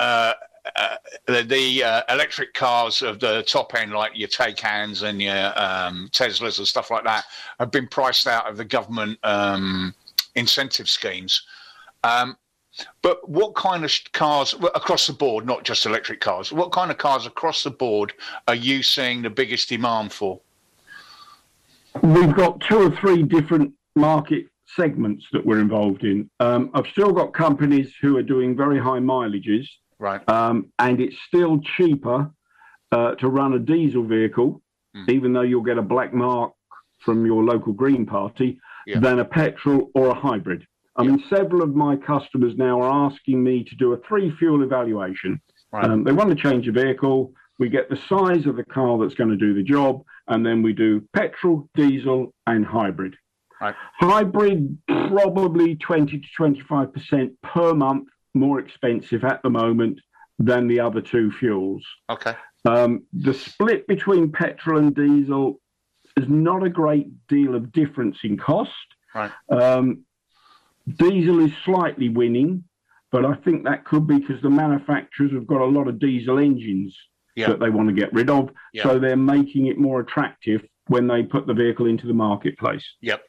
S1: the electric cars of the top end, like your Taycans and your Teslas and stuff like that, have been priced out of the government incentive schemes. But what kind of cars across the board, not just electric cars, what kind of cars across the board are you seeing the biggest demand for?
S3: We've got 2 or 3 different market segments that we're involved in. I've still got companies who are doing very high mileages.
S1: Right.
S3: And it's still cheaper to run a diesel vehicle, even though you'll get a black mark from your local Green Party, than a petrol or a hybrid. I mean, several of my customers now are asking me to do a 3-fuel evaluation. Right. They want to change a vehicle. we get the size of the car that's going to do the job, and then we do petrol, diesel, and hybrid.
S1: Right.
S3: Hybrid, probably 20 to 25% per month more expensive at the moment than the other two fuels.
S1: Okay.
S3: The split between petrol and diesel is not a great deal of difference in cost.
S1: Right.
S3: Diesel is slightly winning, but I think that could be because the manufacturers have got a lot of diesel engines that they want to get rid of.
S1: Yep.
S3: So they're making it more attractive when they put the vehicle into the marketplace.
S1: Yep.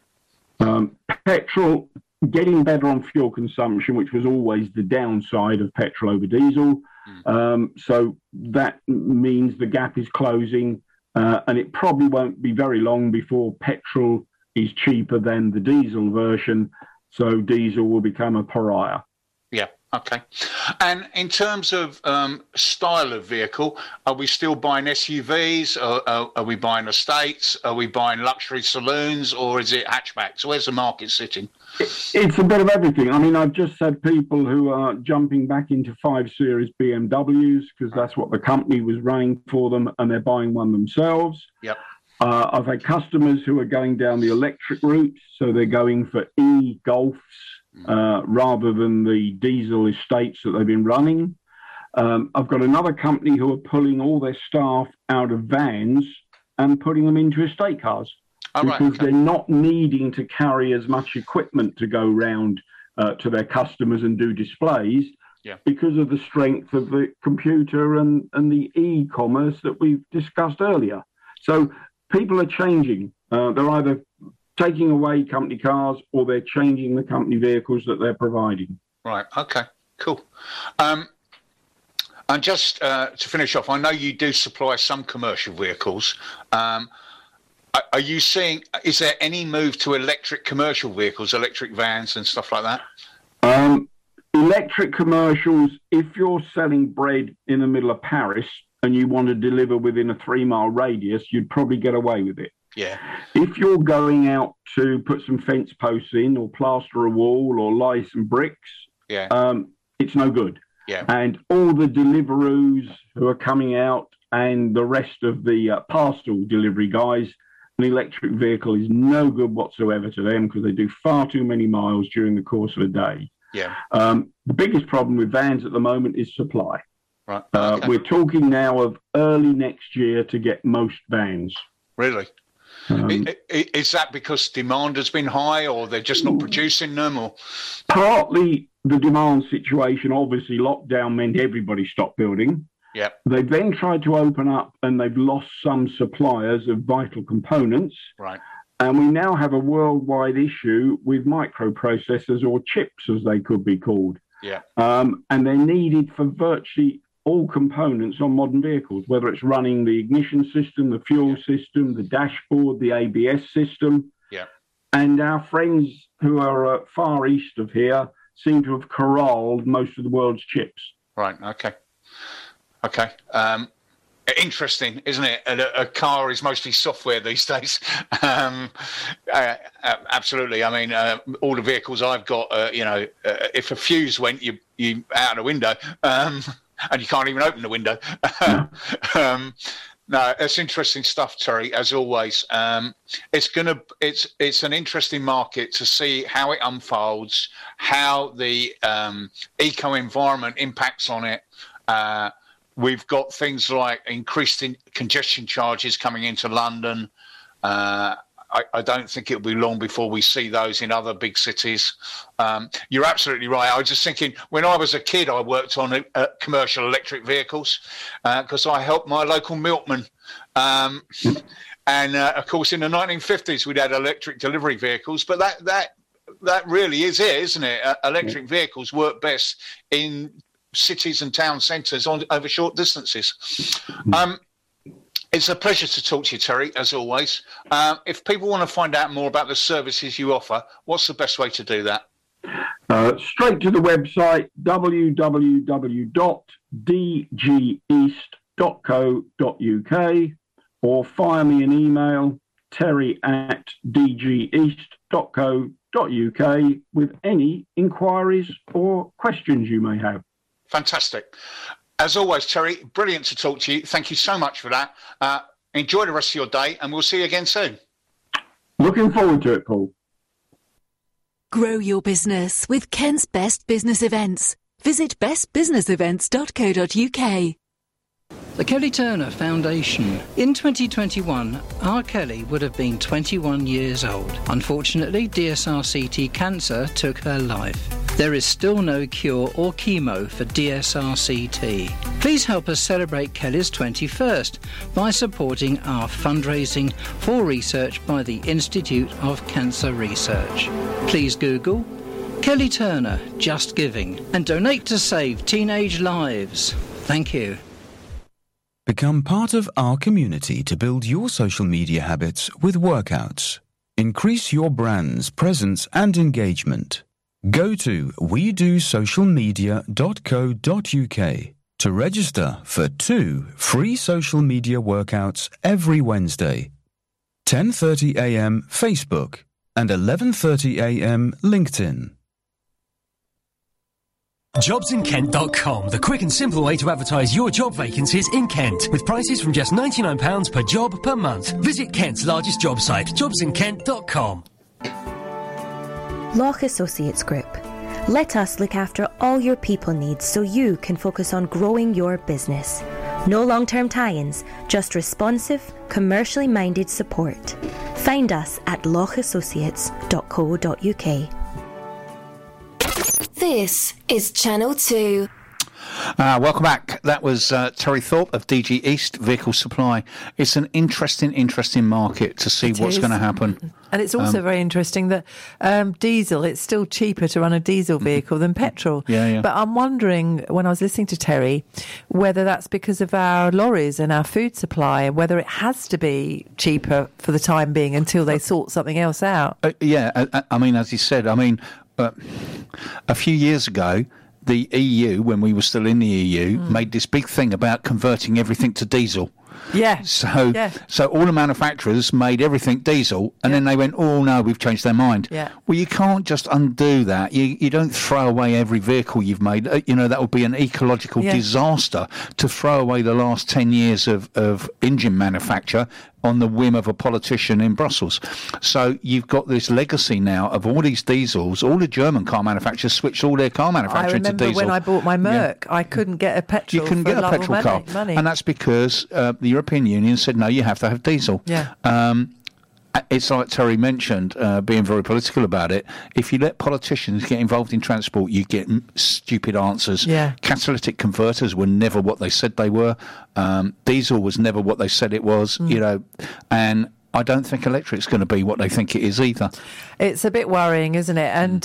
S3: Petrol getting better on fuel consumption, which was always the downside of petrol over diesel. So that means the gap is closing, and it probably won't be very long before petrol is cheaper than the diesel version. So diesel will become a pariah.
S1: Yeah. Okay. And in terms of style of vehicle, are we still buying SUVs? Are we buying estates? Are we buying luxury saloons? Or is it hatchbacks? Where's the market sitting?
S3: It's a bit of everything. I mean, I've just had people who are jumping back into 5 Series BMWs because that's what the company was running for them, and they're buying one themselves.
S1: Yep.
S3: I've had customers who are going down the electric route, so they're going for e-Golfs rather than the diesel estates that they've been running. I've got another company who are pulling all their staff out of vans and putting them into estate cars because they're not needing to carry as much equipment to go round to their customers and do displays because of the strength of the computer and the e-commerce that we've discussed earlier. So people are changing. They're either taking away company cars or they're changing the company vehicles that they're providing.
S1: Right. Okay. Cool. And just to finish off, I know you do supply some commercial vehicles. Are you seeing, is there any move to electric commercial vehicles, electric vans and stuff like that?
S3: Electric commercials, if you're selling bread in the middle of Paris and you want to deliver within a 3-mile radius, you'd probably get away with it.
S1: Yeah.
S3: If you're going out to put some fence posts in or plaster a wall or lay some bricks, it's no good.
S1: Yeah.
S3: And all the Deliveroos who are coming out and the rest of the parcel delivery guys, an electric vehicle is no good whatsoever to them because they do far too many miles during the course of a day.
S1: Yeah.
S3: The biggest problem with vans at the moment is supply.
S1: Right. Okay.
S3: We're talking now of early next year to get most vans.
S1: Really? Is that because demand has been high or they're just not producing them? Or
S3: partly the demand situation, obviously lockdown meant everybody stopped building.
S1: Yeah.
S3: They then tried to open up and they've lost some suppliers of vital components.
S1: Right.
S3: And we now have a worldwide issue with microprocessors or chips, as they could be called.
S1: Yeah.
S3: And they're needed for virtually all components on modern vehicles, whether it's running the ignition system, the fuel system, the dashboard, the ABS system.
S1: Yeah.
S3: And our friends who are far east of here seem to have corralled most of the world's chips.
S1: Right. Okay. Interesting, isn't it? A car is mostly software these days. Absolutely. I mean, all the vehicles I've got, if a fuse went, you out the window. And you can't even open the window. No, it's interesting stuff, Terry. As always, it's an interesting market to see how it unfolds, how the eco environment impacts on it. We've got things like increased congestion charges coming into London. I don't think it'll be long before we see those in other big cities. You're absolutely right. I was just thinking, when I was a kid, I worked on commercial electric vehicles because I helped my local milkman. And of course, in the 1950s, we'd had electric delivery vehicles. But that really is it, isn't it? Electric vehicles work best in cities and town centres over short distances. It's a pleasure to talk to you, Terry, as always. If people want to find out more about the services you offer, what's the best way to do that?
S3: Straight to the website, www.dgeast.co.uk, or fire me an email, terry@dgeast.co.uk, with any inquiries or questions you may have.
S1: Fantastic. As always, Terry, brilliant to talk to you. Thank you so much for that. Enjoy the rest of your day, and we'll see you again soon.
S3: Looking forward to it, Paul.
S4: Grow your business with Kent's Best Business Events. Visit bestbusinessevents.co.uk.
S5: The Kelly Turner Foundation. In 2021, R. Kelly would have been 21 years old. Unfortunately, DSRCT cancer took her life. There is still no cure or chemo for DSRCT. Please help us celebrate Kelly's 21st by supporting our fundraising for research by the Institute of Cancer Research. Please Google Kelly Turner Just Giving and donate to save teenage lives. Thank you.
S6: Become part of our community to build your social media habits with workouts. Increase your brand's presence and engagement. Go to wedosocialmedia.co.uk to register for 2 free social media workouts every Wednesday. 10:30 a.m. Facebook and 11:30 a.m. LinkedIn.
S7: JobsInKent.com, the quick and simple way to advertise your job vacancies in Kent, with prices from just £99 per job per month. Visit Kent's largest job site, JobsInKent.com.
S8: Loch Associates Group. Let us look after all your people needs so you can focus on growing your business. No long-term tie-ins, just responsive, commercially minded support. Find us at lochassociates.co.uk.
S4: This is Channel 2.
S1: Welcome back. That was Terry Thorpe of DG East Vehicle Supply. It's an interesting market to see what's going to happen.
S2: And it's also very interesting that diesel, it's still cheaper to run a diesel vehicle than petrol.
S1: Yeah.
S2: But I'm wondering, when I was listening to Terry, whether that's because of our lorries and our food supply, whether it has to be cheaper for the time being until they sort something else out.
S1: I mean, as you said, a few years ago, the EU, when we were still in the EU, made this big thing about converting everything to diesel.
S2: Yeah.
S1: So all the manufacturers made everything diesel, and then they went, oh no, we've changed their mind.
S2: Yeah.
S1: Well, you can't just undo that. You don't throw away every vehicle you've made. That would be an ecological disaster to throw away the last 10 years of engine manufacture on the whim of a politician in Brussels. So you've got this legacy now of all these diesels. All the German car manufacturers switched all their car manufacturing to diesel.
S2: I remember when I bought my Merc, I couldn't get a petrol.
S1: You couldn't get a petrol car, and that's because the European Union said no, you have to have diesel.
S2: Yeah.
S1: It's like Terry mentioned, being very political about it. If you let politicians get involved in transport, you get stupid answers.
S2: Yeah.
S1: Catalytic converters were never what they said they were. Diesel was never what they said it was. And I don't think electric's going to be what they think it is either.
S2: It's a bit worrying, isn't it? And,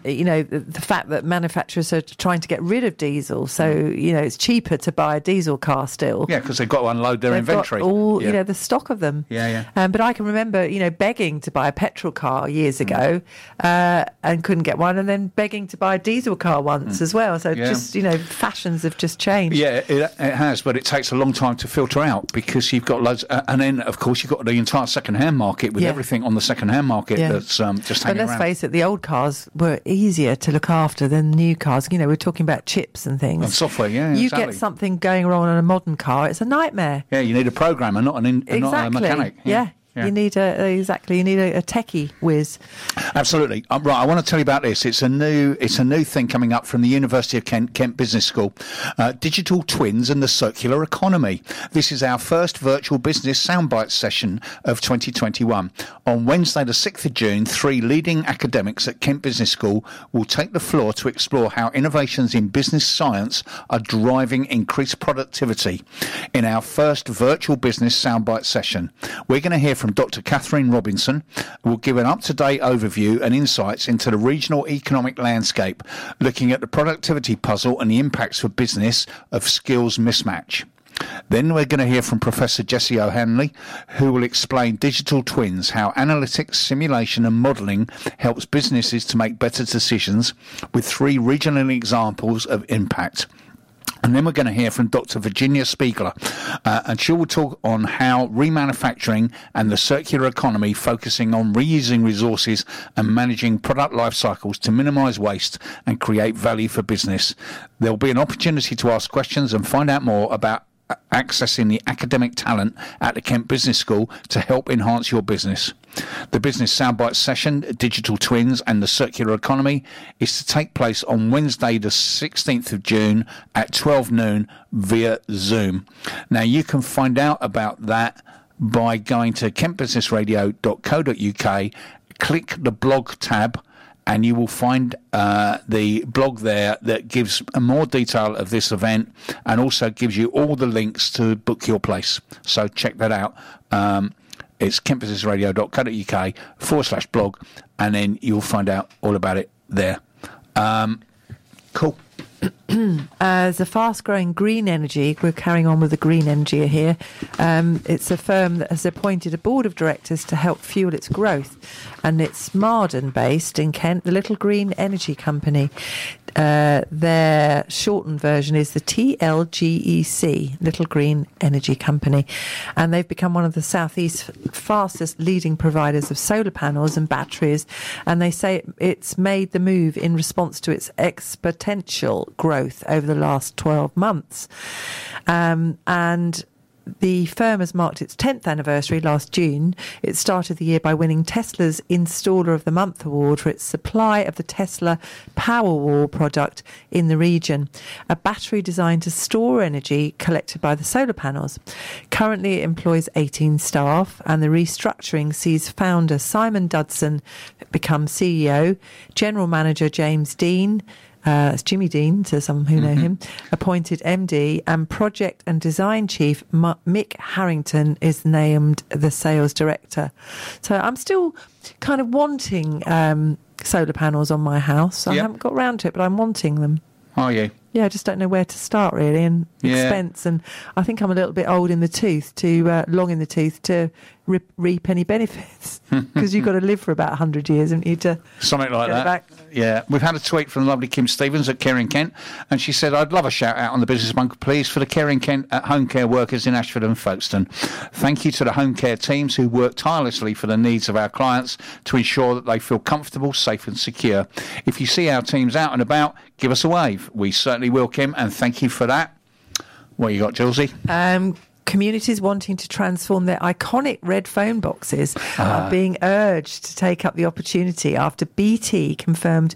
S2: the fact that manufacturers are trying to get rid of diesel, so, it's cheaper to buy a diesel car still.
S1: Yeah, because they've got to unload their inventory.
S2: Got all, the stock of them.
S1: Yeah.
S2: But I can remember, begging to buy a petrol car years ago and couldn't get one, and then begging to buy a diesel car once as well. So just, fashions have just changed.
S1: Yeah, it has, but it takes a long time to filter out because you've got loads, and then, of course, you've got the entire second-hand market with everything on the second-hand market that's just hanging around.
S2: But let's face it, the old cars were easier to look after than new cars. We're talking about chips and things.
S1: And software,
S2: You get something going wrong on a modern car, it's a nightmare.
S1: Yeah, you need a programmer, not a mechanic.
S2: Yeah. You need a techie whiz.
S1: Absolutely. Right, I want to tell you about this. It's a new thing coming up from the University of Kent Business School. Digital twins and the circular economy. This is our first virtual business soundbite session of 2021. On Wednesday, the 6th of June, 3 leading academics at Kent Business School will take the floor to explore how innovations in business science are driving increased productivity. In our first virtual business soundbite session, we're going to hear from Dr. Catherine Robinson, who will give an up-to-date overview and insights into the regional economic landscape, looking at the productivity puzzle and the impacts for business of skills mismatch. Then we're going to hear from Professor Jessie O'Hanley, who will explain digital twins, how analytics, simulation and modelling helps businesses to make better decisions, with 3 regional examples of impact. And then we're going to hear from Dr. Virginia Spiegler, and she will talk on how remanufacturing and the circular economy, focusing on reusing resources and managing product life cycles to minimise waste and create value for business. There will be an opportunity to ask questions and find out more about accessing the academic talent at the Kent Business School to help enhance your business. The Business Soundbite session, Digital Twins and the Circular Economy, is to take place on Wednesday the 16th of June at 12 noon via Zoom. Now, you can find out about that by going to kentbusinessradio.co.uk, click the blog tab, and you will find the blog there that gives more detail of this event and also gives you all the links to book your place. So check that out. It's kentbusinessradio.co.uk/blog, and then you'll find out all about it there. Cool.
S2: As a fast-growing green energy, we're carrying on with the green energy here. It's a firm that has appointed a board of directors to help fuel its growth, and it's Marden-based in Kent, the Little Green Energy Company. Their shortened version is the TLGEC, Little Green Energy Company, and they've become one of the Southeast's fastest leading providers of solar panels and batteries, and they say it's made the move in response to its exponential growth over the last 12 months. And the firm has marked its 10th anniversary last June. It started the year by winning Tesla's Installer of the Month award for its supply of the Tesla Powerwall product in the region, a battery designed to store energy collected by the solar panels. Currently, it employs 18 staff, and the restructuring sees founder Simon Dudson become CEO, General Manager James Dean, it's Jimmy Dean, to some who know him, appointed MD, and Project and Design Chief Mick Harrington is named the Sales Director. So I'm still kind of wanting solar panels on my house. I haven't got round to it, but I'm wanting them.
S1: Are you?
S2: Yeah, I just don't know where to start, really, and expense. And I think I'm a little bit old in the tooth long in the tooth to reap any benefits, because you've got to live for about 100 years, haven't you, to
S1: something like
S2: get
S1: that.
S2: It back.
S1: Yeah, we've had a tweet from the lovely Kim Stevens at Care in Kent, and she said, "I'd love a shout out on the Business Bunker, please, for the Care in Kent at home care workers in Ashford and Folkestone. Thank you to the home care teams who work tirelessly for the needs of our clients to ensure that they feel comfortable, safe and secure. If you see our teams out and about, give us a wave. We certainly will, Kim, and thank you for that." What you got, Julesy?
S2: Communities wanting to transform their iconic red phone boxes are being urged to take up the opportunity after BT confirmed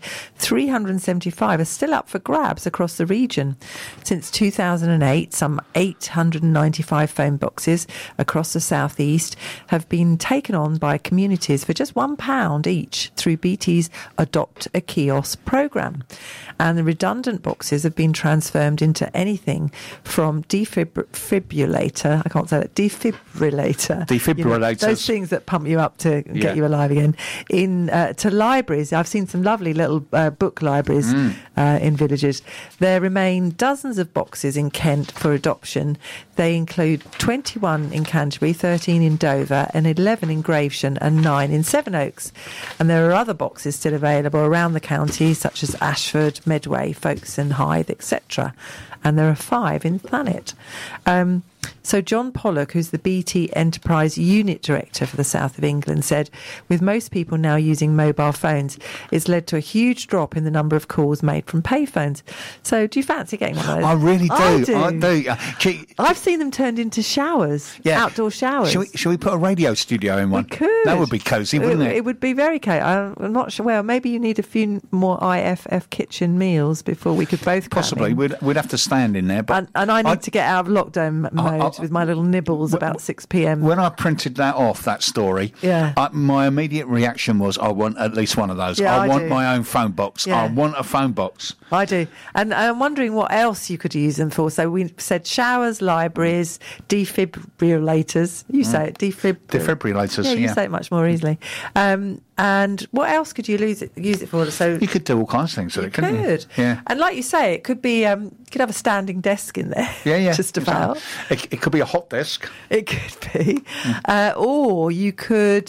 S2: 375 are still up for grabs across the region. Since 2008, some 895 phone boxes across the southeast have been taken on by communities for just £1 each through BT's Adopt a Kiosk programme. And the redundant boxes have been transformed into anything from defibrillator. I can't say that. Defibrillators.
S1: You know,
S2: those things that pump you up to get you alive again. To libraries. I've seen some lovely little book libraries in villages. There remain dozens of boxes in Kent for adoption. They include 21 in Canterbury, 13 in Dover, and 11 in Gravesham, and 9 in Sevenoaks. And there are other boxes still available around the county, such as Ashford, Medway, Folkestone, Hythe, etc. And there are 5 in Thanet. So John Pollock, who's the BT Enterprise Unit Director for the south of England, said, with most people now using mobile phones, it's led to a huge drop in the number of calls made from payphones. So do you fancy getting one of those?
S1: I really do. I do.
S2: I've seen them turned into showers, outdoor showers.
S1: Shall we put a radio studio in one?
S2: We could.
S1: That would be cosy, wouldn't it?
S2: It would be very cosy. I'm not sure. Well, maybe you need a few more IFF kitchen meals before we could both come
S1: Possibly.
S2: in.
S1: We'd have to stand in there. But
S2: and I need to get out of lockdown mode with my little nibbles about 6 p.m.
S1: When I printed that off, that story, my immediate reaction was, I want at least one of those. I want my own phone box. I want a phone box.
S2: I do. And I'm wondering what else you could use them for. So we said showers, libraries, defibrillators. You say it,
S1: defibrillators.
S2: Yeah, you say it much more easily. And what else could you use it for? So
S1: you could do all kinds of things with it, couldn't you?
S2: Yeah. And like you say, it could be, you could have a standing desk in there.
S1: Yeah.
S2: Just about.
S1: It could be a hot desk.
S2: It could be. Or you could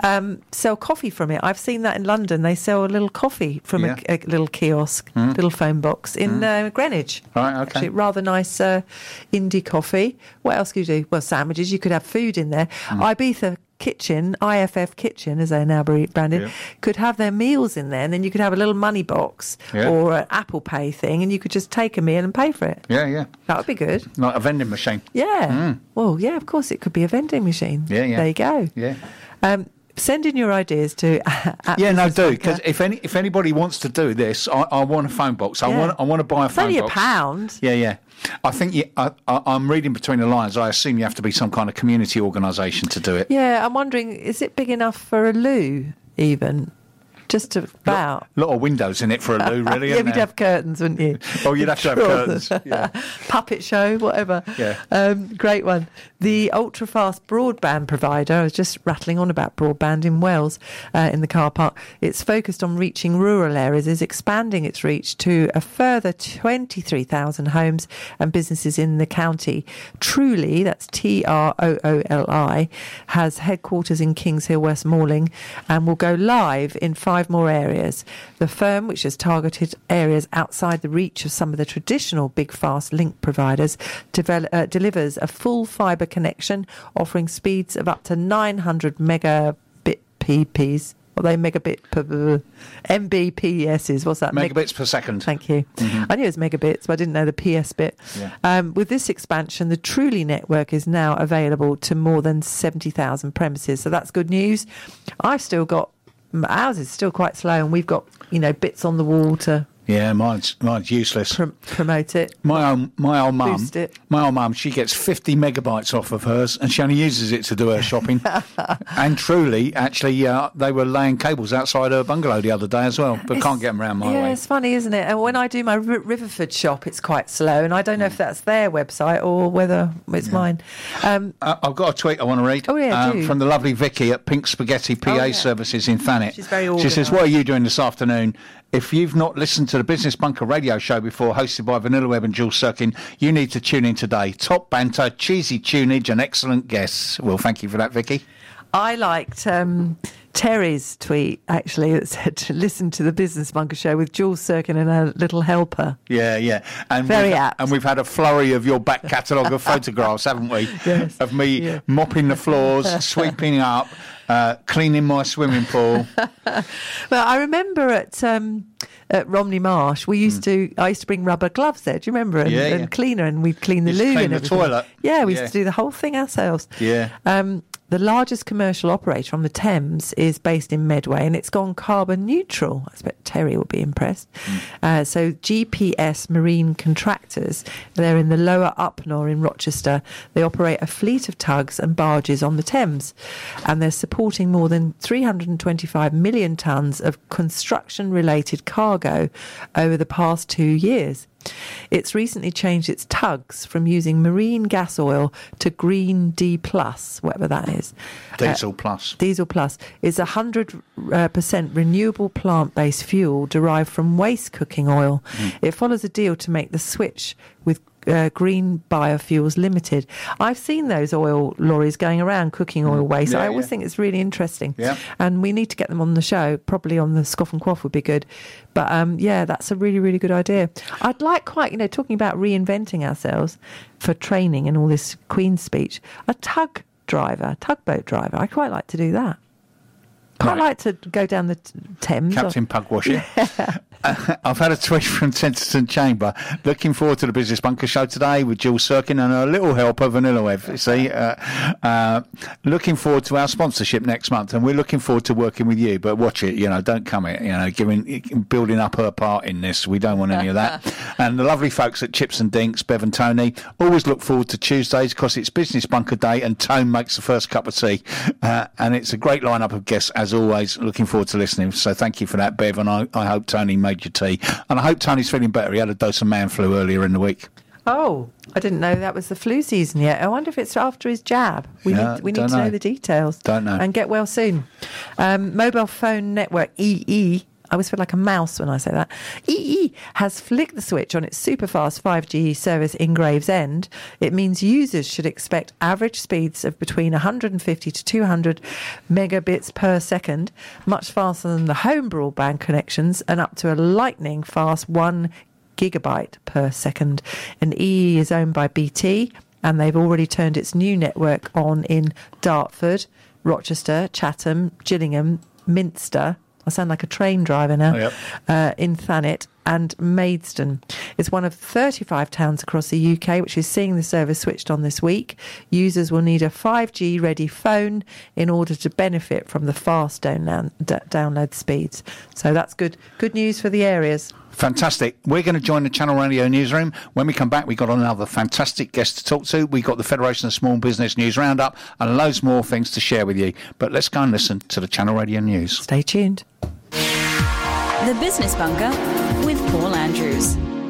S2: sell coffee from it. I've seen that in London. They sell a little coffee from a little kiosk, little phone box in Greenwich.
S1: Right, okay.
S2: Actually, rather nice indie coffee. What else could you do? Well, sandwiches. You could have food in there. Ibiza Kitchen, IFF Kitchen, as they're now branded, could have their meals in there, and then you could have a little money box or an Apple Pay thing, and you could just take a meal and pay for it.
S1: Yeah.
S2: That would be good.
S1: Like a vending machine.
S2: Yeah. Well, yeah, of course, it could be a vending machine.
S1: Yeah.
S2: There you go.
S1: Yeah.
S2: Send in your ideas to.
S1: Do, because if anybody wants to do this, I want a phone box. I want to buy a phone box.
S2: It's only £1.
S1: Yeah. I think I'm reading between the lines. I assume you have to be some kind of community organisation to do it.
S2: Yeah, I'm wondering, is it big enough for a loo even? Just about.
S1: A lot of windows in it for a loo, really.
S2: Yeah, you'd have curtains, wouldn't you?
S1: Oh, you'd have to have curtains. Yeah.
S2: Puppet show, whatever.
S1: Yeah.
S2: Great one. The ultra-fast broadband provider, I was just rattling on about broadband in Wales in the car park. It's focused on reaching rural areas, is expanding its reach to a further 23,000 homes and businesses in the county. Truly, that's TROOLI, has headquarters in Kings Hill, West Malling, and will go live in 5 more areas. The firm, which has targeted areas outside the reach of some of the traditional big fast link providers, delivers a full fibre connection offering speeds of up to 900 megabit PPs. What are they? Megabit per Mbps's. What's that?
S1: Megabits per second.
S2: Thank you. I knew it was megabits, but I didn't know the PS bit.
S1: Yeah.
S2: With this expansion, the Truly network is now available to more than 70,000 premises. So that's good news. I've still got. Ours is still quite slow, and we've got bits on the wall to
S1: mine's useless.
S2: Promote it.
S1: My old mum.
S2: Boost it.
S1: My old mum. She gets 50 megabytes off of hers, and she only uses it to do her shopping. And Truly, actually, they were laying cables outside her bungalow the other day as well, but can't get them around my way.
S2: Yeah, it's funny, isn't it? And when I do my Riverford shop, it's quite slow, and I don't know if that's their website or whether it's mine.
S1: I've got a tweet I want to read.
S2: Oh yeah,
S1: from the lovely Vicky at Pink Spaghetti PA Services in Thanet.
S2: She's very organised.
S1: She says, "What are you doing this afternoon? If you've not listened to the Business Bunker radio show before, hosted by Vanilla Webb and Jules Sirkin, you need to tune in today. Top banter, cheesy tunage and excellent guests." Well, thank you for that, Vicky.
S2: I liked Terry's tweet, actually, that said to listen to the Business Bunker show with Jules Sirkin and her little helper.
S1: Yeah. And
S2: very apt.
S1: And we've had a flurry of your back catalogue of photographs, haven't we?
S2: Yes.
S1: Of me mopping the floors, sweeping up, cleaning my swimming pool.
S2: Well, I remember at Romney Marsh, I used to bring rubber gloves there. Do you remember? And cleaner, and we'd clean the loo and everything.
S1: Toilet.
S2: Yeah, we used to do the whole thing ourselves.
S1: Yeah.
S2: The largest commercial operator on the Thames is based in Medway, and it's gone carbon neutral. I expect Terry will be impressed. So GPS Marine Contractors, they're in the Lower Upnor in Rochester. They operate a fleet of tugs and barges on the Thames, and they're supporting more than 325 million tonnes of construction-related cargo over the past 2 years. It's recently changed its tugs from using marine gas oil to Green D+, whatever that is.
S1: Diesel Plus.
S2: Diesel Plus is 100% renewable plant-based fuel derived from waste cooking oil. It follows a deal to make the switch with Green Biofuels Limited. I've seen those oil lorries going around cooking oil waste. I always think it's really interesting.
S1: Yeah.
S2: And we need to get them on the show. Probably on the Scoff and Quaff would be good. But that's a really, really good idea. I'd like talking about reinventing ourselves for training and all this Queen's speech, a tugboat driver. I'd quite like to do that. Quite like to go down the Thames.
S1: Captain Pugwashing. I've had a tweet from Tenterton Chamber. Looking forward to the Business Bunker show today with Jules Sirkin and her little helper, Vanilla Webb. You see, looking forward to our sponsorship next month, and we're looking forward to working with you. But watch it, don't come it, building up her part in this. We don't want any of that. And the lovely folks at Chips and Dinks, Bev and Tony, always look forward to Tuesdays because it's Business Bunker Day, and Tone makes the first cup of tea. And it's a great lineup of guests as always. Looking forward to listening. So thank you for that, Bev, and I hope Tony made your tea, and I hope Tony's feeling better. He had a dose of man flu earlier in the week.
S2: Oh, I didn't know that was the flu season yet. I wonder if it's after his jab. We need to know the details.
S1: Don't know.
S2: And get well soon. Mobile phone network EE I always feel like a mouse when I say that. EE has flicked the switch on its super fast 5G service in Gravesend. It means users should expect average speeds of between 150 to 200 megabits per second, much faster than the home broadband connections, and up to a lightning fast 1 gigabyte per second. And EE is owned by BT, and they've already turned its new network on in Dartford, Rochester, Chatham, Gillingham, Minster. I sound like a train driver now.
S1: Oh, yep.
S2: In Thanet and Maidstone. It's one of 35 towns across the UK which is seeing the service switched on this week. Users will need a 5G ready phone in order to benefit from the fast download speeds. So that's good news for the areas.
S1: Fantastic. We're going to join the Channel Radio newsroom. When we come back, we've got another fantastic guest to talk to. We've got the Federation of Small Business News Roundup and loads more things to share with you. But let's go and listen to the Channel Radio News.
S2: Stay tuned.
S9: The Business Bunker with Paul Andrews.